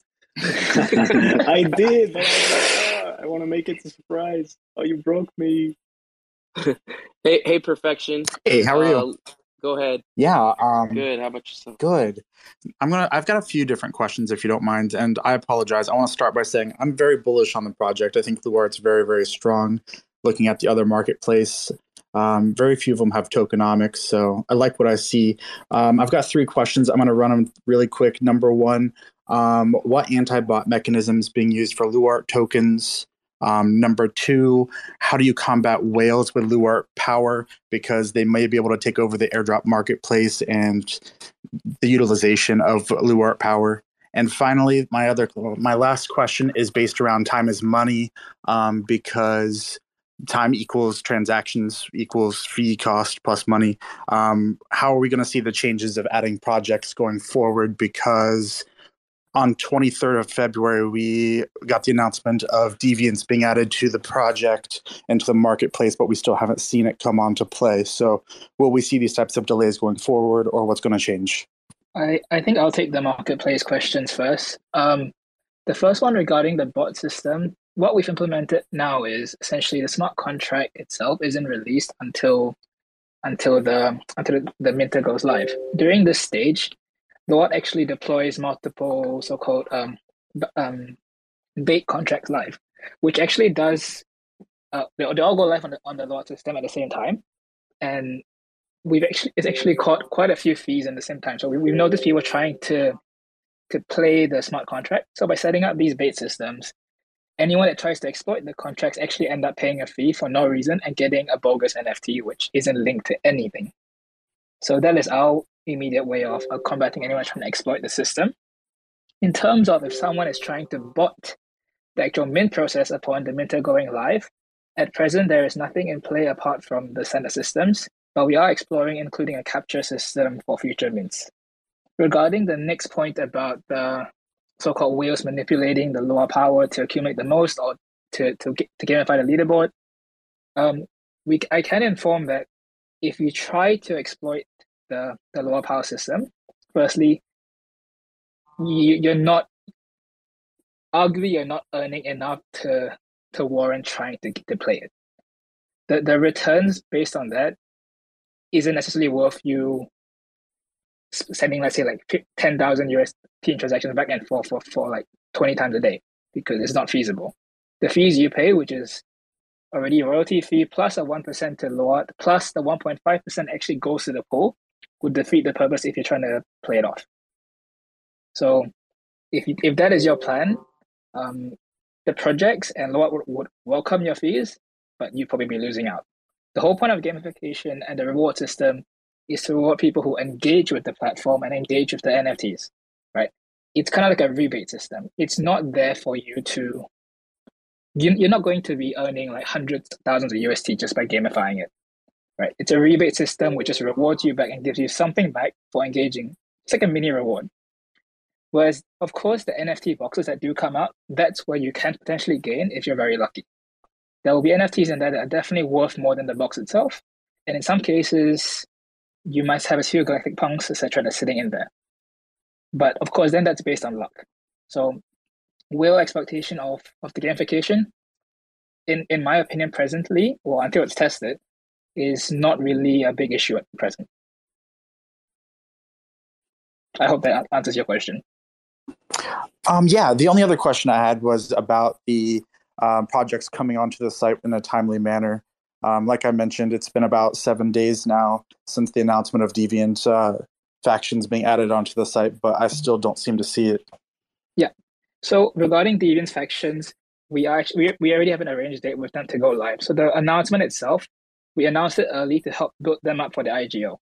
Speaker 2: I did, but I was like, oh, I want to make it a surprise. Oh, you broke me.
Speaker 5: Hey, hey, Perfection.
Speaker 11: Hey, how are
Speaker 5: Uh,
Speaker 11: you?
Speaker 5: Go ahead.
Speaker 11: Yeah, um,
Speaker 5: Good. How about yourself?
Speaker 11: good. I'm gonna. I've got a few different questions, if you don't mind, and I apologize. I want to start by saying I'm very bullish on the project. I think Luart's very, very strong. Looking at the other marketplace, um, very few of them have tokenomics, so I like what I see. Um, I've got three questions. I'm going to run them really quick. Number one, um, what anti-bot mechanism is being used for Luart tokens? Um, number two, how do you combat whales with Luart power? Because they may be able to take over the airdrop marketplace and the utilization of Luart power. And finally, my other, my last question is based around time is money, um, because time equals transactions equals fee cost plus money. Um, how are we going to see the changes of adding projects going forward? Because on twenty-third of February, we got the announcement of Deviants being added to the project and to the marketplace, but we still haven't seen it come on to play. So will we see these types of delays going forward, or what's going to change?
Speaker 9: I, I think I'll take the marketplace questions first. Um, the first one regarding the bot system, what we've implemented now is essentially the smart contract itself isn't released until until the until the minter goes live. During this stage, Luart actually deploys multiple so-called um, um, bait contracts live, which actually does uh, they, they all go live on the on the Luart system at the same time, and we've actually it's actually caught quite a few fees in the same time. So we, we've noticed people trying to to play the smart contract. So by setting up these bait systems, anyone that tries to exploit the contracts actually end up paying a fee for no reason and getting a bogus N F T, which isn't linked to anything. So that is our immediate way of uh, combating anyone trying to exploit the system. In terms of if someone is trying to bot the actual mint process upon the minter going live, at present there is nothing in play apart from the sender systems, but we are exploring including a capture system for future mints. Regarding the next point about the so-called whales manipulating the lower power to accumulate the most or to, to, to gamify the leaderboard, um, we I can inform that if you try to exploit the, the lower power system, firstly, you, you're not, arguably you're not earning enough to, to warrant trying to, to play it. The, the returns based on that isn't necessarily worth you sending, let's say, like ten thousand U S D in transactions back and forth for, for like twenty times a day, because it's not feasible. The fees you pay, which is already a royalty fee plus a one percent to Loart, plus the one point five percent actually goes to the pool, would defeat the purpose if you're trying to play it off. So if you, if that is your plan, um, the projects and Loart would, would welcome your fees, but you'd probably be losing out. The whole point of gamification and the reward system is to reward people who engage with the platform and engage with the N F Ts, right? It's kind of like a rebate system. It's not there for you to, you're not going to be earning like hundreds of thousands of U S D just by gamifying it, right? It's a rebate system which just rewards you back and gives you something back for engaging. It's like a mini reward. Whereas, of course, the N F T boxes that do come out, that's where you can potentially gain if you're very lucky. There will be N F Ts in there that are definitely worth more than the box itself. And in some cases, you might have a few Galactic Punks, et cetera, that's sitting in there. But of course, then that's based on luck. So whale exploitation of, of the gamification, in, in my opinion, presently, or until it's tested, is not really a big issue at present. I hope that answers your question.
Speaker 11: Um, yeah, the only other question I had was about the um, projects coming onto the site in a timely manner. Um, like I mentioned, it's been about seven days now since the announcement of Deviant uh, factions being added onto the site, but I still don't seem to see it.
Speaker 9: Yeah. So regarding Deviant's factions, we are we, we already have an arranged date with them to go live. So the announcement itself, we announced it early to help build them up for the I G O.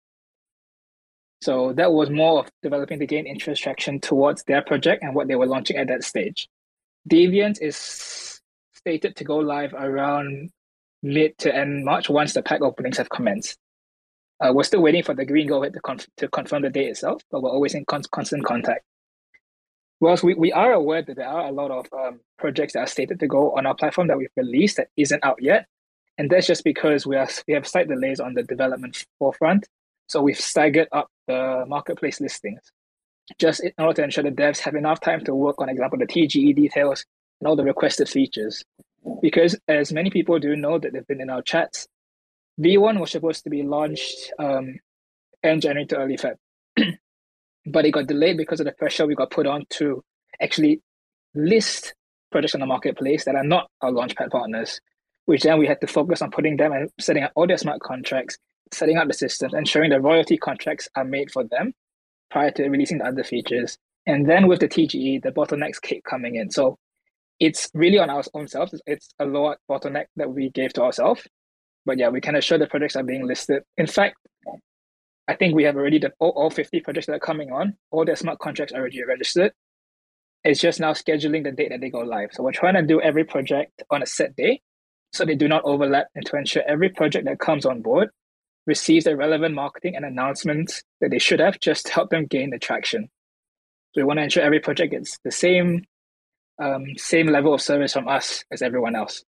Speaker 9: So that was more of developing to gain interest traction towards their project and what they were launching at that stage. Deviant is stated to go live around mid to end March once the pack openings have commenced. Uh, we're still waiting for the green go ahead to, conf- to confirm the date itself, but we're always in con- constant contact. Whilst we, we are aware that there are a lot of um, projects that are stated to go on our platform that we've released that isn't out yet, and that's just because we are we have slight delays on the development forefront. So we've staggered up the marketplace listings, just in order to ensure the devs have enough time to work on, example, the T G E details and all the requested features. Because as many people do know that they've been in our chats, V one was supposed to be launched um, end January to early February. But it got delayed because of the pressure we got put on to actually list projects on the marketplace that are not our Launchpad partners, which then we had to focus on putting them and setting up all their smart contracts, setting up the systems, ensuring the royalty contracts are made for them prior to releasing the other features. And then with the T G E, the bottlenecks keep coming in. So it's really on our own selves. It's a lower bottleneck that we gave to ourselves. But yeah, we can assure the projects are being listed. In fact, I think we have already done all, all fifty projects that are coming on. All their smart contracts are already registered. It's just now scheduling the date that they go live. So we're trying to do every project on a set day so they do not overlap, and to ensure every project that comes on board receives the relevant marketing and announcements that they should have, just to help them gain the traction. So we want to ensure every project gets the same um, same level of service from us as everyone else.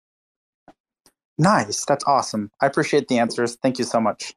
Speaker 11: Nice. That's awesome. I appreciate the answers. Thank you so much.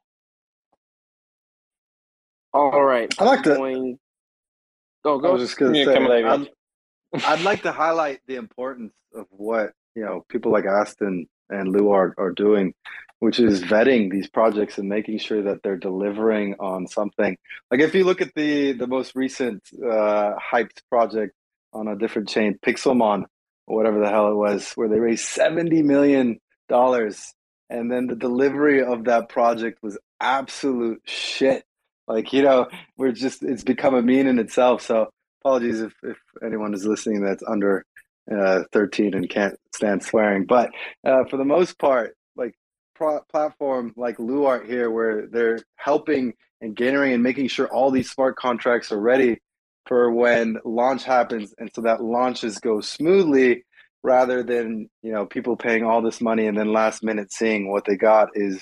Speaker 5: All right.
Speaker 4: I like to.
Speaker 5: Going... Go, go.
Speaker 4: I was just going to
Speaker 3: You
Speaker 4: say,
Speaker 3: come, David.
Speaker 4: I'd, I'd like to highlight the importance of what, you know, people like Aston and Lou are, are doing, which is vetting these projects and making sure that they're delivering on something. Like if you look at the the most recent uh, hyped project on a different chain, Pixelmon, or whatever the hell it was, where they raised seventy million dollars, and then the delivery of that project was absolute shit. Like, you know, we're just, it's become a meme in itself. So apologies if, if anyone is listening that's under uh, thirteen and can't stand swearing. But uh, for the most part, like pro- platform like Luart here, where they're helping and gathering and making sure all these smart contracts are ready for when launch happens, and so that launches go smoothly, rather than you know people paying all this money and then last minute seeing what they got is,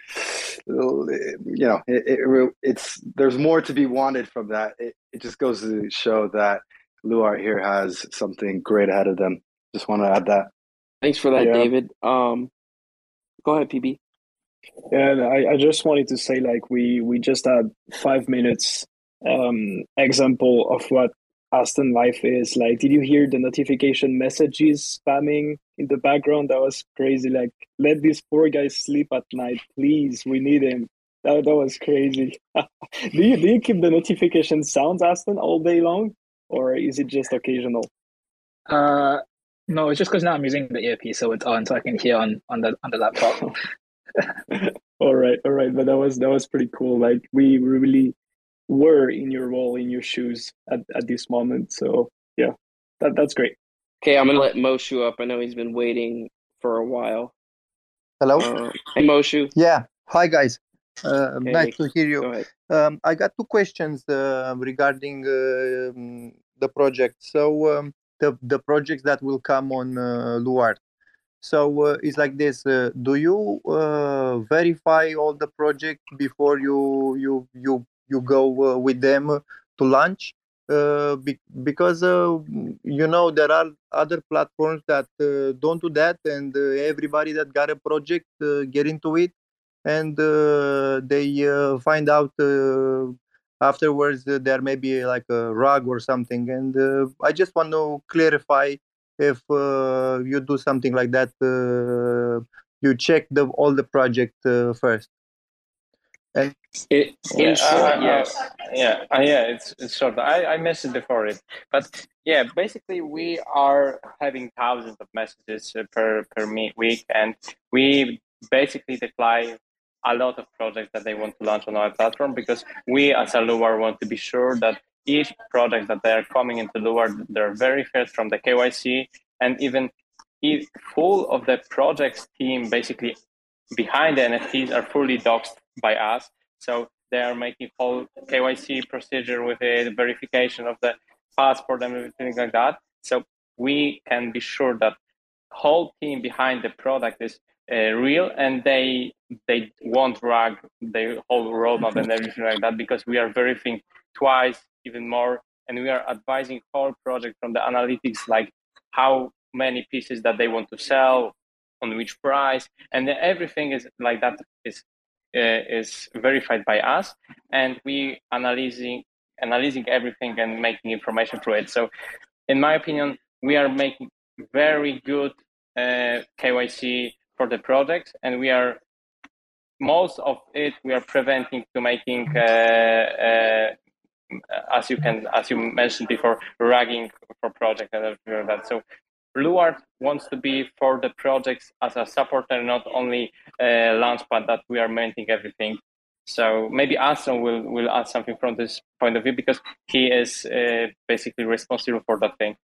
Speaker 4: you know, it, it it's there's more to be wanted from that. It, it just goes to show that Luart here has something great ahead of them. Just want to add that.
Speaker 5: Thanks for that,
Speaker 2: Yeah.
Speaker 5: David. Um, go ahead, P B.
Speaker 2: Yeah, and I, I just wanted to say, like, we we just had five minutes um example of what Aston Life is. Like, did you hear the notification messages spamming in the background? That was crazy. Like, let these poor guys sleep at night, please. We need him. That that was crazy. do you do you keep the notification sounds, Aston, all day long, or is it just occasional?
Speaker 9: Uh, no, it's just because now I'm using the earpiece, so it's on, so I can hear on on the on the laptop.
Speaker 2: all right, all right. But that was that was pretty cool. Like, we really were in your role, in your shoes at, at this moment. So yeah, that that's great.
Speaker 5: Okay, I'm gonna let Moshu up. I know he's been waiting for a while.
Speaker 12: Hello.
Speaker 5: Uh, hey, Moshu.
Speaker 12: Yeah. Hi, guys. Uh,
Speaker 5: Hey,
Speaker 12: nice to hear you.
Speaker 5: go ahead.
Speaker 12: Um, I got two questions uh, regarding uh, um, the project. So um, the the projects that will come on uh, Luart. So uh, it's like this. Uh, do you uh, verify all the projects before you you you you go uh, with them to launch? Uh, be- because uh, you know there are other platforms that uh, don't do that, and uh, everybody that got a project uh, get into it, and uh, they uh, find out uh, afterwards uh, there may be like a rug or something. And uh, I just want to clarify if uh, you do something like that, uh, you check the all the project uh, first. And
Speaker 5: It, in
Speaker 3: Yeah,
Speaker 5: short,
Speaker 3: uh,
Speaker 5: yes.
Speaker 3: uh, yeah, uh, yeah. It's it's short. I I mentioned before it, but yeah, basically we are having thousands of messages uh, per per me- week, and we basically deploy a lot of projects that they want to launch on our platform, because we as a Luart want to be sure that each project that they are coming into Luart, they're verified from the K Y C, and even if full of the projects team basically behind the N F Ts are fully doxed by us. So they are making whole K Y C procedure with it, verification of the passport and everything like that. So we can be sure that whole team behind the product is uh, real, and they they won't rag the whole roadmap and everything like that, because we are verifying twice, even more, and we are advising whole project from the analytics, like how many pieces that they want to sell, on which price, and then everything is like that is uh, is verified by us, and we analyzing analyzing everything and making information through it. So in my opinion, we are making very good uh, K Y C for the projects, and we are most of it we are preventing to making uh, uh, as you can as you mentioned before, ragging for project and everything like that. So Luart wants to be for the projects as a supporter, not only uh, Launchpad, that we are maintaining everything. So maybe Aston will will add something from this point of view, because he is uh, basically responsible for that thing.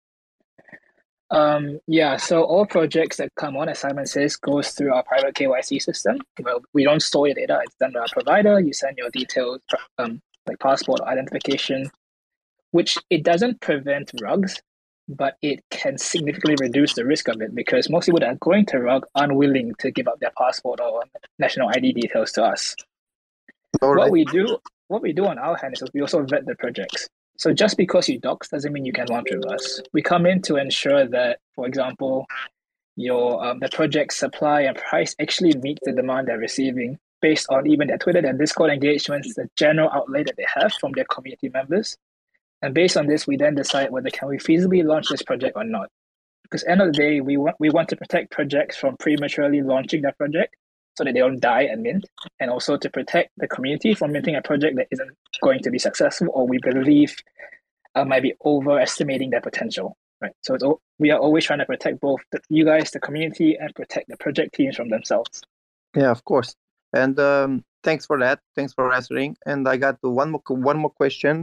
Speaker 9: Um, yeah, so all projects that come on, as Simon says, goes through our private K Y C system. Well, we don't store your data; it's done by our provider. You send your details, um, like passport or identification, which it doesn't prevent rugs, but it can significantly reduce the risk of it, because most people that are going to rug aren't willing to give up their passport or national I D details to us.
Speaker 12: All
Speaker 9: what
Speaker 12: right.
Speaker 9: we do, what we do on our hand is we also vet the projects. So just because you docs doesn't mean you can launch with us. We come in to ensure that, for example, your um, the project supply and price actually meet the demand they're receiving based on even their Twitter and Discord engagements, the general outlay that they have from their community members. And based on this, we then decide whether can we feasibly launch this project or not. Because end of the day, we want we want to protect projects from prematurely launching their project so that they don't die and mint, and also to protect the community from minting a project that isn't going to be successful or we believe uh, might be overestimating their potential. Right. So it's, we are always trying to protect both the, you guys, the community, and protect the project teams from themselves.
Speaker 12: Yeah, of course. And um, thanks for that. Thanks for answering. And I got one more one more question.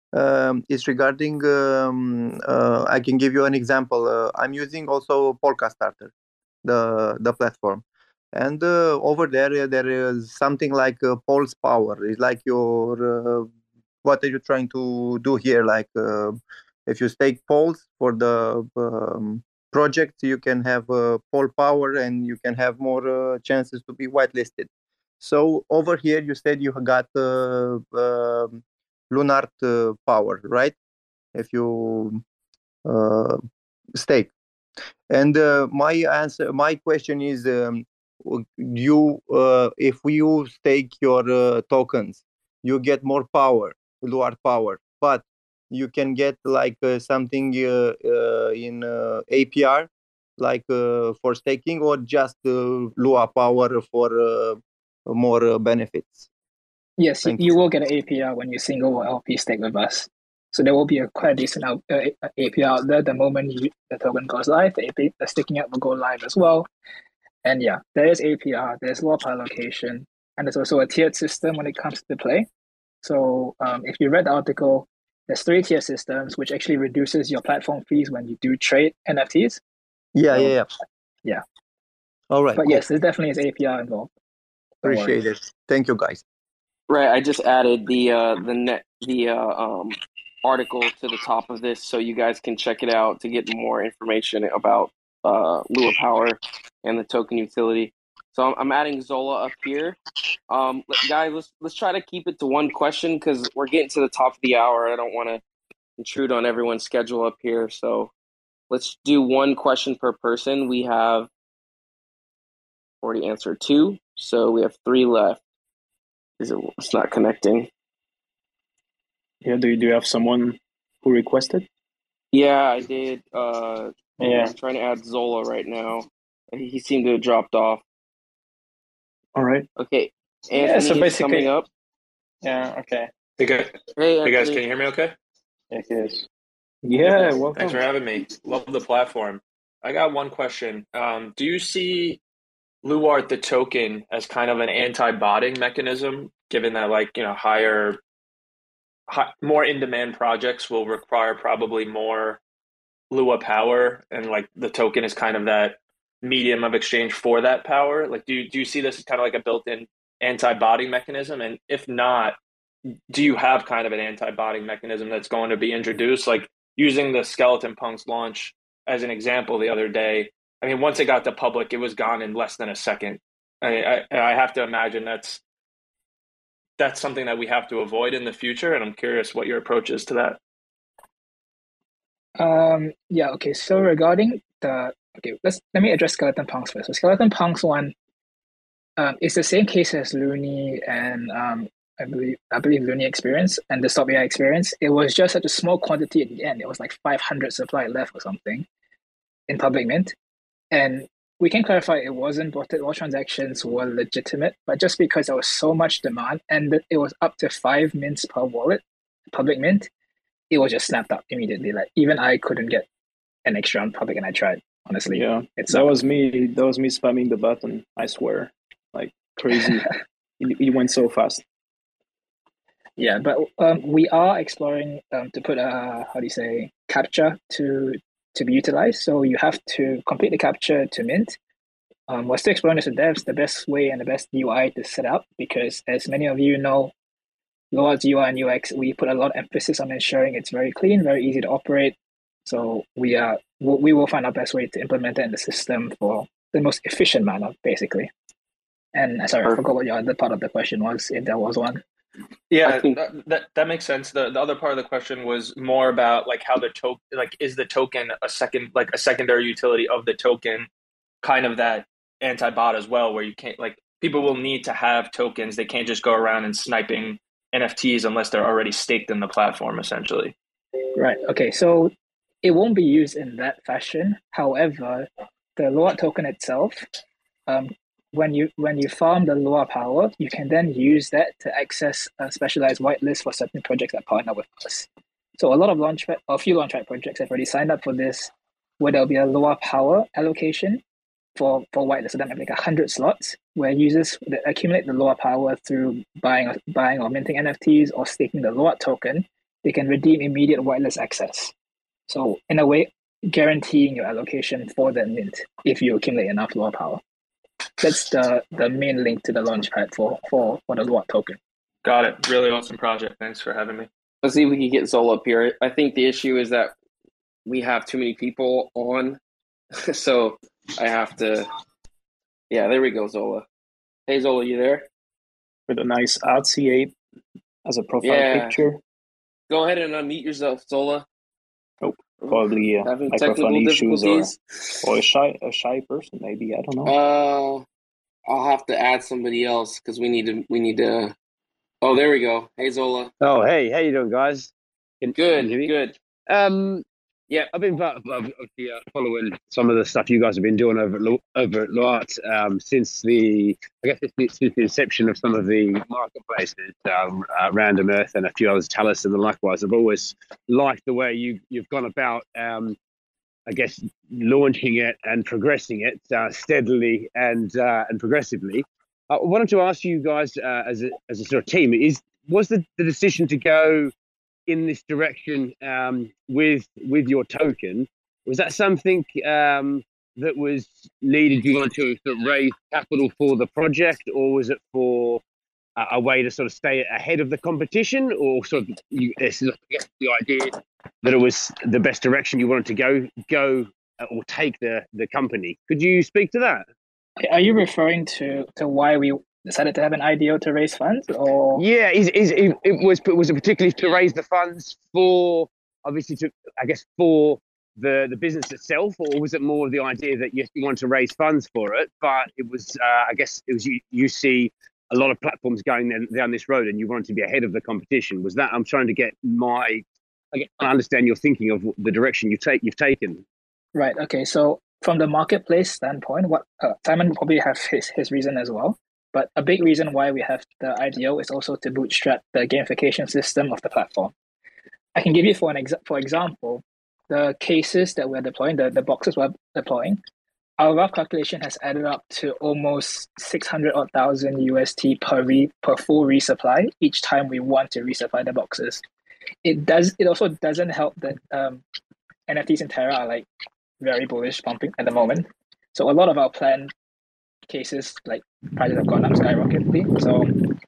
Speaker 12: um, is regarding. Um, uh, I can give you an example. Uh, I'm using also Polkastarter, the the platform, and uh, over there uh, there is something like uh, Pulse Power. It's like your uh, what are you trying to do here? Like uh, if you stake Pulse for the um, project, you can have uh, Pulse Power, and you can have more uh, chances to be whitelisted. So over here, you said you got uh, uh, Lunart uh, Power, right? If you uh, stake. And uh, my answer, my question is, um, you uh, if you stake your uh, tokens, you get more power, Luar power, but you can get like uh, something uh, uh, in uh, A P R, like uh, for staking, or just uh, Lua power for uh, more uh, benefits.
Speaker 9: Yes, you,
Speaker 12: Thank
Speaker 9: you will get an A P R when you single L P stake with us. So there will be a quite decent uh, A P R out there. The moment you, the token goes live, the, A P, the staking app will go live as well. And yeah, there is A P R, there's Lua allocation, and there's also a tiered system when it comes to play. So um, if you read the article, there's three tier systems, which actually reduces your platform fees when you do trade N F Ts.
Speaker 12: Yeah,
Speaker 9: so,
Speaker 12: yeah, yeah.
Speaker 9: Yeah.
Speaker 12: All right.
Speaker 9: But
Speaker 12: Cool.
Speaker 9: yes, there definitely is A P R involved. Don't
Speaker 12: Appreciate
Speaker 9: worry.
Speaker 12: it. Thank you, guys.
Speaker 5: Right, I just added the uh, the net the uh, um, article to the top of this, so you guys can check it out to get more information about uh, Lua Power and the token utility. So I'm, I'm adding Zola up here, um, guys. Let's let's try to keep it to one question because we're getting to the top of the hour. I don't want to intrude on everyone's schedule up here, so let's do one question per person. We have already answered two, so we have three left. Is it? It's not connecting.
Speaker 2: Yeah, do you, do you have someone who requested?
Speaker 5: Yeah, I did. Uh,
Speaker 3: Yeah.
Speaker 5: I'm trying to add Zola right now. He seemed to have dropped off.
Speaker 2: All right.
Speaker 5: Okay,
Speaker 3: Yeah,
Speaker 5: Anthony
Speaker 3: so
Speaker 5: is
Speaker 3: basically-
Speaker 5: coming up.
Speaker 3: Yeah, okay.
Speaker 13: Hey guys,
Speaker 5: Hey,
Speaker 13: hey guys,
Speaker 5: Anthony.
Speaker 13: can you hear me okay?
Speaker 3: It is.
Speaker 2: Yeah, welcome.
Speaker 13: Thanks for having me. Love the platform. I got one question. Um, do you see Luart, the token, as kind of an anti-botting mechanism, given that like, you know, higher, high, more in-demand projects will require probably more Lua power, and like the token is kind of that medium of exchange for that power? Like, do you, do you see this as kind of like a built-in anti-botting mechanism? And if not, do you have kind of an anti-botting mechanism that's going to be introduced? Like using the Skeleton Punks launch as an example the other day, I mean, once it got to public, it was gone in less than a second. I, I, I have to imagine that's that's something that we have to avoid in the future, and I'm curious what your approach is to that.
Speaker 9: Um. Yeah. Okay. So regarding the okay, let's let me address Skeleton Punks first. So Skeleton Punks one, um, it's the same case as Looney and um, I believe I believe Looney experience and the Stop A I experience. It was just such a small quantity at the end. It was like five hundred supply left or something in public mint, and we can clarify it wasn't botted. All transactions were legitimate, but just because there was so much demand and it was up to five mints per wallet, public mint, it was just snapped up immediately. Like even I couldn't get an extra on public, and I tried. Honestly,
Speaker 2: Yeah,
Speaker 9: it's
Speaker 2: that was me. That was me spamming the button. I swear, like crazy. it, it went so fast.
Speaker 9: Yeah, but um, we are exploring um, to put a how do you say captcha to to be utilized. So you have to complete the captcha to mint. Um, we're still exploring this with devs, the best way and the best U I to set up, because as many of you know, Luart's U I and U X, we put a lot of emphasis on ensuring it's very clean, very easy to operate. So we are we will find our best way to implement it in the system for the most efficient manner, basically. And sorry, I forgot what your other part of the question was, if there was one.
Speaker 13: Yeah,
Speaker 5: think-
Speaker 13: that, that that makes sense. The the other part of the question was more about like how the token, like is the token a second, like a secondary utility of the token, kind of that anti-bot as well, where you can't, like, people will need to have tokens. They can't just go around and sniping N F Ts unless they're already staked in the platform, essentially.
Speaker 9: Right. Okay. So it won't be used in that fashion. However, the Luart token itself, um, when you when you farm the Lua power, you can then use that to access a specialized whitelist for certain projects that partner with us. So a lot of Launchpad, a few Launchpad projects have already signed up for this, where there'll be a Lua power allocation for for whitelist. So that might be like a hundred slots where users accumulate the Lua power through buying or buying or minting N F Ts or staking the Luart token. they can redeem immediate whitelist access. So in a way, guaranteeing your allocation for that mint if you accumulate enough Luar power. That's the, the main link to the launchpad for, for, for the Luar token.
Speaker 13: Got it. Really awesome project. Thanks for having me.
Speaker 5: Let's see if we can get Zola up here. I think the issue is that we have too many people on, so I have to. Yeah, there we go, Zola. Hey, Zola, you there?
Speaker 2: With a nice artsy ape as a profile
Speaker 5: Yeah.
Speaker 2: picture.
Speaker 5: Go ahead and unmute yourself, Zola.
Speaker 2: Oh, probably uh,
Speaker 5: Having
Speaker 2: microphone
Speaker 5: technical
Speaker 2: issues or,
Speaker 5: difficulties.
Speaker 2: or a shy a shy person maybe. I don't know.
Speaker 5: Uh, I'll have to add somebody else because we need to. We need to. Oh, there we go. Hey, Zola.
Speaker 14: Oh, hey, how you doing, guys? Can,
Speaker 5: Good,
Speaker 14: can you hear me?
Speaker 5: good.
Speaker 14: Um, yeah, I've been uh, obviously uh, following some of the stuff you guys have been doing over at Lu- over at Luart um, since the, I guess, since the inception of some of the marketplaces, um, uh, Random Earth and a few others, Talus and the likewise. I've always liked the way you you've gone about, um, I guess, launching it and progressing it uh, steadily and uh, and progressively. I wanted to ask you guys, uh, as a as a sort of team, is was the, the decision to go in this direction um, with with your token? Was that something um, that was needed? You wanted to sort of raise capital for the project, or was it for a, a way to sort of stay ahead of the competition, or sort of you, it's, I guess, the idea that it was the best direction you wanted to go go uh, or take the the company? Could you speak to that?
Speaker 9: Are you referring to, to why we decided to have an I D O to raise funds, or
Speaker 14: Yeah, is is it, it was was it particularly to raise the funds for, obviously, to I guess for the the business itself, or was it more of the idea that yes, you wanted to raise funds for it, but it was uh, I guess it was you you see a lot of platforms going down, down this road, and you wanted to be ahead of the competition. Was that I'm trying to get my I guess I understand your thinking of the direction you take you've taken.
Speaker 9: right? Okay, so from the marketplace standpoint, what uh, Simon probably have his his reason as well. But a big reason why we have the I D O is also to bootstrap the gamification system of the platform. I can give you for an exa- for example, the cases that we're deploying, the, the boxes we're deploying, our rough calculation has added up to almost six hundred odd thousand U S T per re, per full resupply each time we want to resupply the boxes. It does. It also doesn't help that um, N F Ts in Terra are like very bullish pumping at the moment. So a lot of our planned cases, like prices have gone up skyrocketingly. So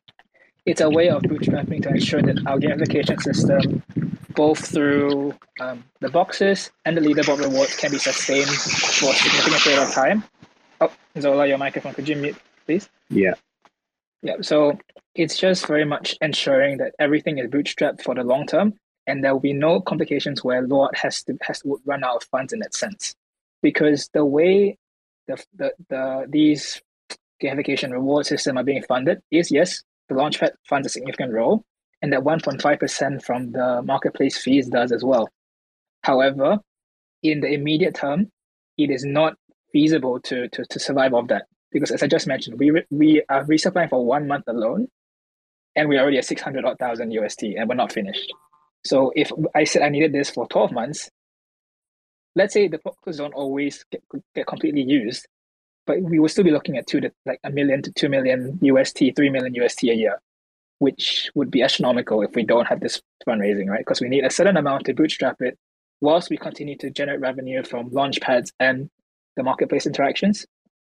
Speaker 9: it's a way of bootstrapping to ensure that our gamification system, both through um, the boxes and the leaderboard rewards, can be sustained for a significant period of time. Oh, Zola, your microphone, could you mute, please?
Speaker 14: Yeah.
Speaker 9: Yeah, so it's just very much ensuring that everything is bootstrapped for the long term, and there will be no complications where Luart has to has to run out of funds in that sense, because the way the the, the these gamification reward system are being funded is, yes, the Launchpad funds a significant role, and that one point five percent from the marketplace fees does as well. However, in the immediate term, it is not feasible to to to survive off that, because as I just mentioned, we re- we are resupplying for one month alone, and we're already at six hundred odd thousand U S T, and we're not finished. So if I said I needed this for twelve months, let's say the focus don't always get, get completely used, but we will still be looking at two to like a million to two million U S T, three million U S T a year, which would be astronomical if we don't have this fundraising, right? Because we need a certain amount to bootstrap it, whilst we continue to generate revenue from launch pads and the marketplace interactions.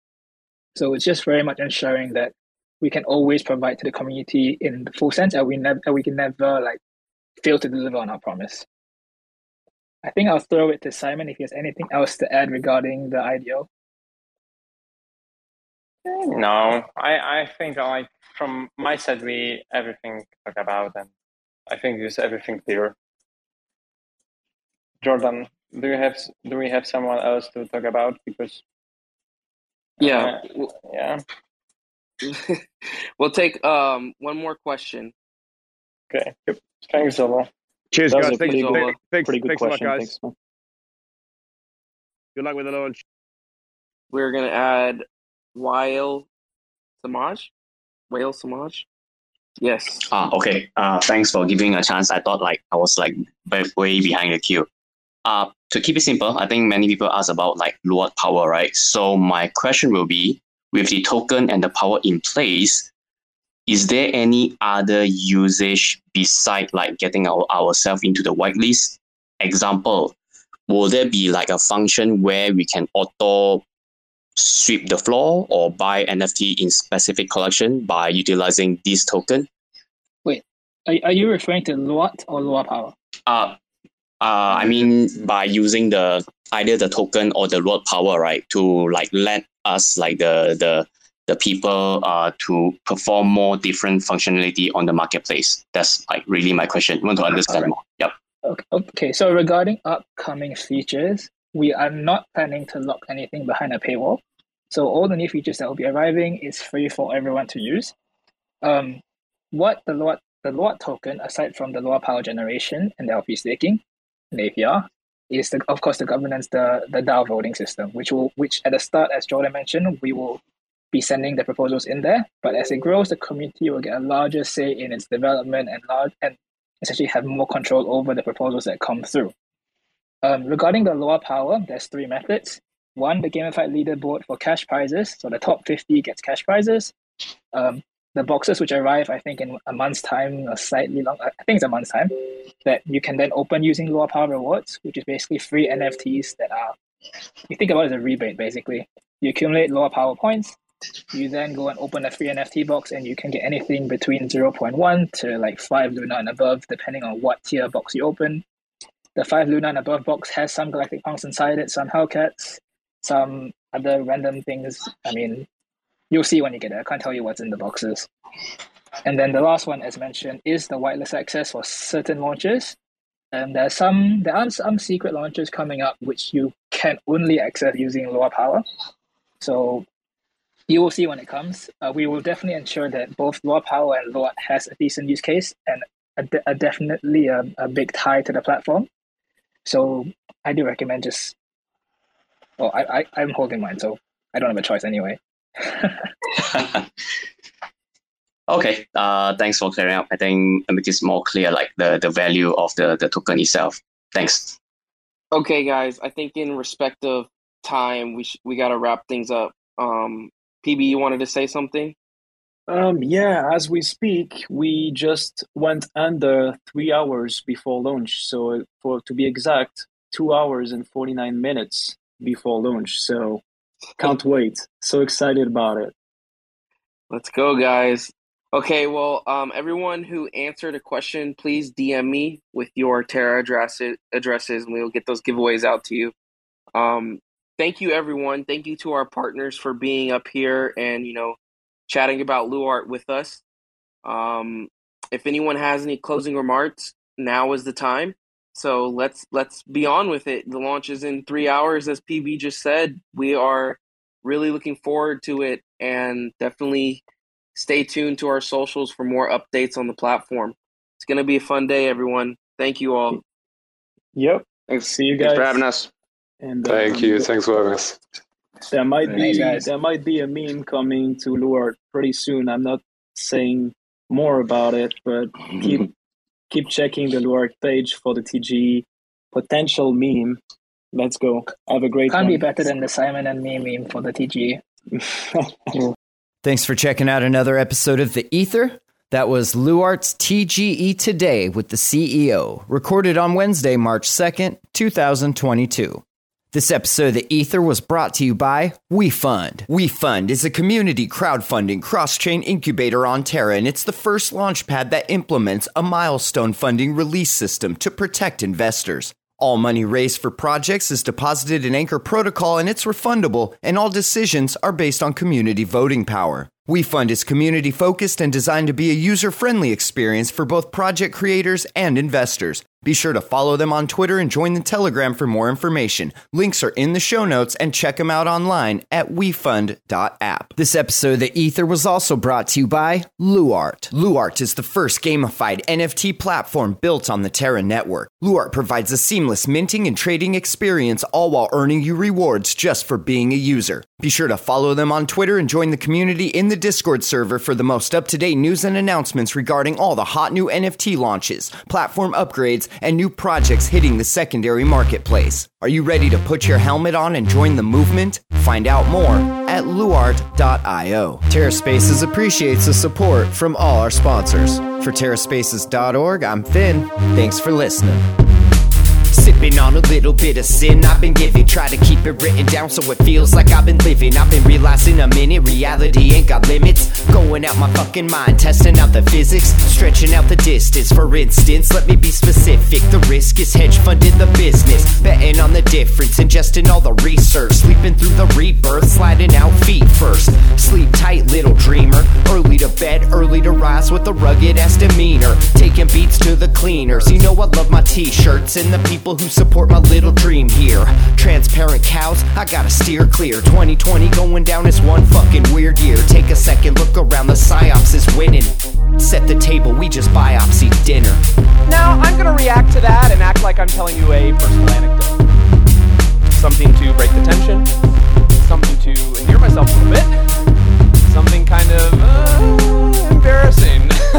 Speaker 9: So it's just very much ensuring that we can always provide to the community in the full sense, and we never we can never like fail to deliver on our promise. I think I'll throw it to Simon if he has anything else to add regarding the I D O.
Speaker 3: No, I, I think like from my side, we everything to talk about, and I think there's everything clear. Jordan, do you have do we have someone else to talk about? Because
Speaker 5: yeah,
Speaker 3: uh, yeah.
Speaker 5: We'll take um one more question.
Speaker 3: Okay. Yep. Thanks, Zola.
Speaker 14: Cheers,
Speaker 3: That was
Speaker 14: guys.
Speaker 3: a
Speaker 14: Thanks,
Speaker 3: pretty
Speaker 14: thanks,
Speaker 3: good,
Speaker 14: thanks,
Speaker 3: pretty good
Speaker 14: thanks a lot,
Speaker 3: question.
Speaker 14: guys.
Speaker 3: Thanks, man.
Speaker 14: Good luck with the launch.
Speaker 5: We're gonna add Wael Samaj. Wael Samaj. Yes.
Speaker 15: Ah, okay. Uh, thanks for giving a chance. I thought like I was like way, way behind the queue. Uh, to keep it simple, I think many people ask about like Luart power, right? So my question will be, with the token and the power in place, is there any other usage beside like getting our, ourselves into the whitelist? Example, will there be like a function where we can auto sweep the floor or buy N F T in specific collection by utilizing this token?
Speaker 9: Wait, are, are you referring to Luart or Lua Power?
Speaker 15: Uh, uh, I mean, by using the either the token or the Luart Power, right, to like let us like the the the people uh to perform more different functionality on the marketplace. That's like really my question. I want to understand right. more. Yep.
Speaker 9: Okay. Okay. So regarding upcoming features, we are not planning to lock anything behind a paywall. So all the new features that will be arriving is free for everyone to use. Um, what the Luart the Luart token, aside from the Lua Power generation and the L P staking and A P R, is the, of course the governance, the the DAO voting system, which will which at the start, as Jordan mentioned, we will be sending the proposals in there. But as it grows, the community will get a larger say in its development and large and essentially have more control over the proposals that come through. Um, regarding the Lua Power, there's three methods. One, the gamified leaderboard for cash prizes. So the top fifty gets cash prizes. Um, the boxes which arrive, I think, in a month's time or slightly long, I think it's a month's time, that you can then open using Lua Power rewards, which is basically free N F Ts that are, you think about it as a rebate, basically. You accumulate Lua Power points, you then go and open a free N F T box and you can get anything between zero point one to like five Luna and above, depending on what tier box you open. The five Luna and above box has some Galactic Punks inside it, some Hellcats, some other random things. I mean, you'll see when you get it. I can't tell you what's in the boxes. And then the last one, as mentioned, is the whitelist access for certain launches. And there's some, there are some secret launches coming up which you can only access using Lua Power. So you will see when it comes. Uh, we will definitely ensure that both Lua Power and Luart has a decent use case and a, de- a definitely a, a big tie to the platform. So I do recommend just, well, I, I, I'm holding mine, so I don't have a choice anyway.
Speaker 15: Okay, uh, thanks for clearing up. I think it makes it more clear, like the, the value of the, the token itself. Thanks.
Speaker 5: Okay, guys, I think in respect of time, we sh- we got to wrap things up. Um, P B, you wanted to say something?
Speaker 2: Um, yeah, as we speak, we just went under three hours before launch. So for to be exact, two hours and forty-nine minutes before launch. So can't wait. So excited about it.
Speaker 5: Let's go, guys. Okay, well, um, everyone who answered a question, please D M me with your Terra addresses, addresses, and we'll get those giveaways out to you. Um, thank you, everyone. Thank you to our partners for being up here and, you know, chatting about Luart with us. Um, if anyone has any closing remarks, now is the time. So let's let's be on with it. The launch is in three hours, as P B just said. We are really looking forward to it, and definitely stay tuned to our socials for more updates on the platform. It's going to be a fun day, everyone. Thank you all.
Speaker 2: Yep.
Speaker 7: Thanks.
Speaker 2: See you guys.
Speaker 7: Thanks for having us.
Speaker 2: And,
Speaker 8: Thank
Speaker 2: um,
Speaker 8: you. Thanks for having us.
Speaker 2: There might be
Speaker 9: Thanks,
Speaker 2: there might be a meme coming to Luart pretty soon. I'm not saying more about it, but keep keep checking the Luart page for the T G potential meme. Let's go. Have a great
Speaker 9: Can't
Speaker 2: one.
Speaker 9: be better than the Simon and me meme for the T G.
Speaker 1: Thanks for checking out another episode of The Ether. That was Luart's T G E Today with the C E O, recorded on Wednesday, March second, twenty twenty-two. This episode of The Ether was brought to you by WeFund. WeFund is a community crowdfunding cross-chain incubator on Terra, and it's the first launchpad that implements a milestone funding release system to protect investors. All money raised for projects is deposited in Anchor Protocol, and it's refundable, and all decisions are based on community voting power. WeFund is community-focused and designed to be a user-friendly experience for both project creators and investors. Be sure to follow them on Twitter and join the Telegram for more information. Links are in the show notes, and check them out online at wefund dot app. This episode of The Ether was also brought to you by Luart. Luart is the first gamified N F T platform built on the Terra network. Luart provides a seamless minting and trading experience, all while earning you rewards just for being a user. Be sure to follow them on Twitter and join the community in the Discord server for the most up-to-date news and announcements regarding all the hot new N F T launches, platform upgrades, and new projects hitting the secondary marketplace. Are you ready to put your helmet on and join the movement? Find out more at luart dot io. TerraSpaces appreciates the support from all our sponsors. For terra spaces dot org, I'm Finn. Thanks for listening. Sipping on a little bit of sin I've been giving. Try to keep it written down so it feels like I've been living. I've been realizing a minute reality ain't got limits. Going out my fucking mind, testing out the physics, stretching out the distance. For instance, let me be specific. The risk is hedge funding the business, betting on the difference, ingesting all the research, sleeping through the rebirth, sliding out feet first. Sleep tight, little dreamer. Early to bed, early to rise with a rugged ass demeanor. Taking beats to the cleaners. You know I love my t-shirts and the people who support my little dream here. Transparent cows, I gotta steer clear. twenty twenty going down as one fucking weird year. Take a second, look around, the psyops is winning. Set the table, we just biopsy dinner.
Speaker 16: Now, I'm gonna react to that and act like I'm telling you a personal anecdote. Something to break the tension, something to endear myself a little bit, something kind of uh, embarrassing.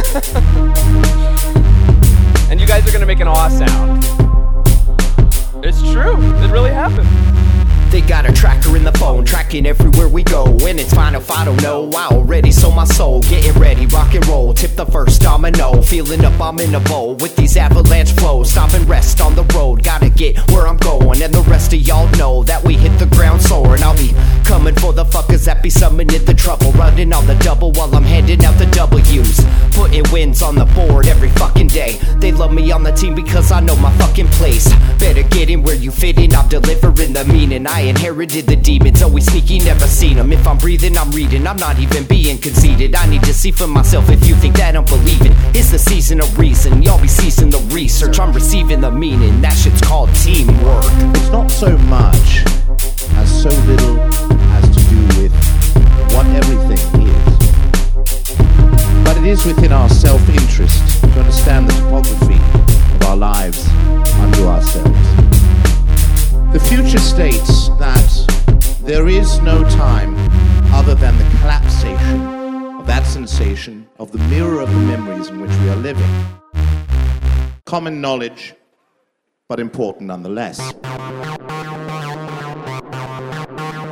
Speaker 16: And you guys are gonna make an awe sound. It's true. It really happened.
Speaker 1: They got a tracker in the phone, tracking everywhere we go. And it's fine if I don't know. I already sold my soul. Getting ready, rock and roll. Tip the first domino. Feeling up, I'm in a bowl with these avalanche flows. Stop and rest on the road. Gotta get where I'm going. And the rest of y'all know that we hit the ground soaring. I'll be coming for the fuckers that be summoning the trouble. Running on the double while I'm handing out the W's. Putting wins on the board every fucking day. They love me on the team because I know my fucking place. Better get in where you fit in. I'm delivering the meaning. I inherited the demons, always sneaky, never seen them. If I'm breathing, I'm reading, I'm not even being conceited. I need to see for myself if you think that I'm believing. It's the season of reason, y'all be ceasing the research. I'm receiving the meaning, that shit's called teamwork.
Speaker 17: It's not so much as so little as to do with what everything is, but it is within our self-interest to understand the topography of our lives unto ourselves. The future states that there is no time other than the collapsation of that sensation of the mirror of the memories in which we are living. Common knowledge, but important nonetheless.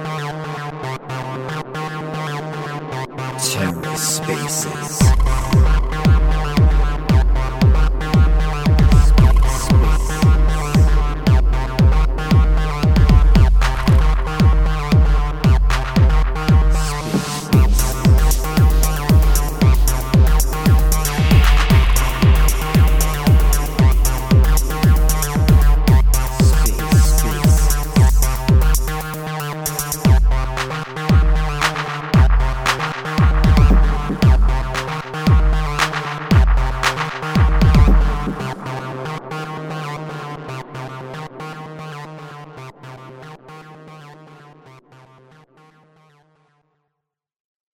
Speaker 1: TerraSpaces.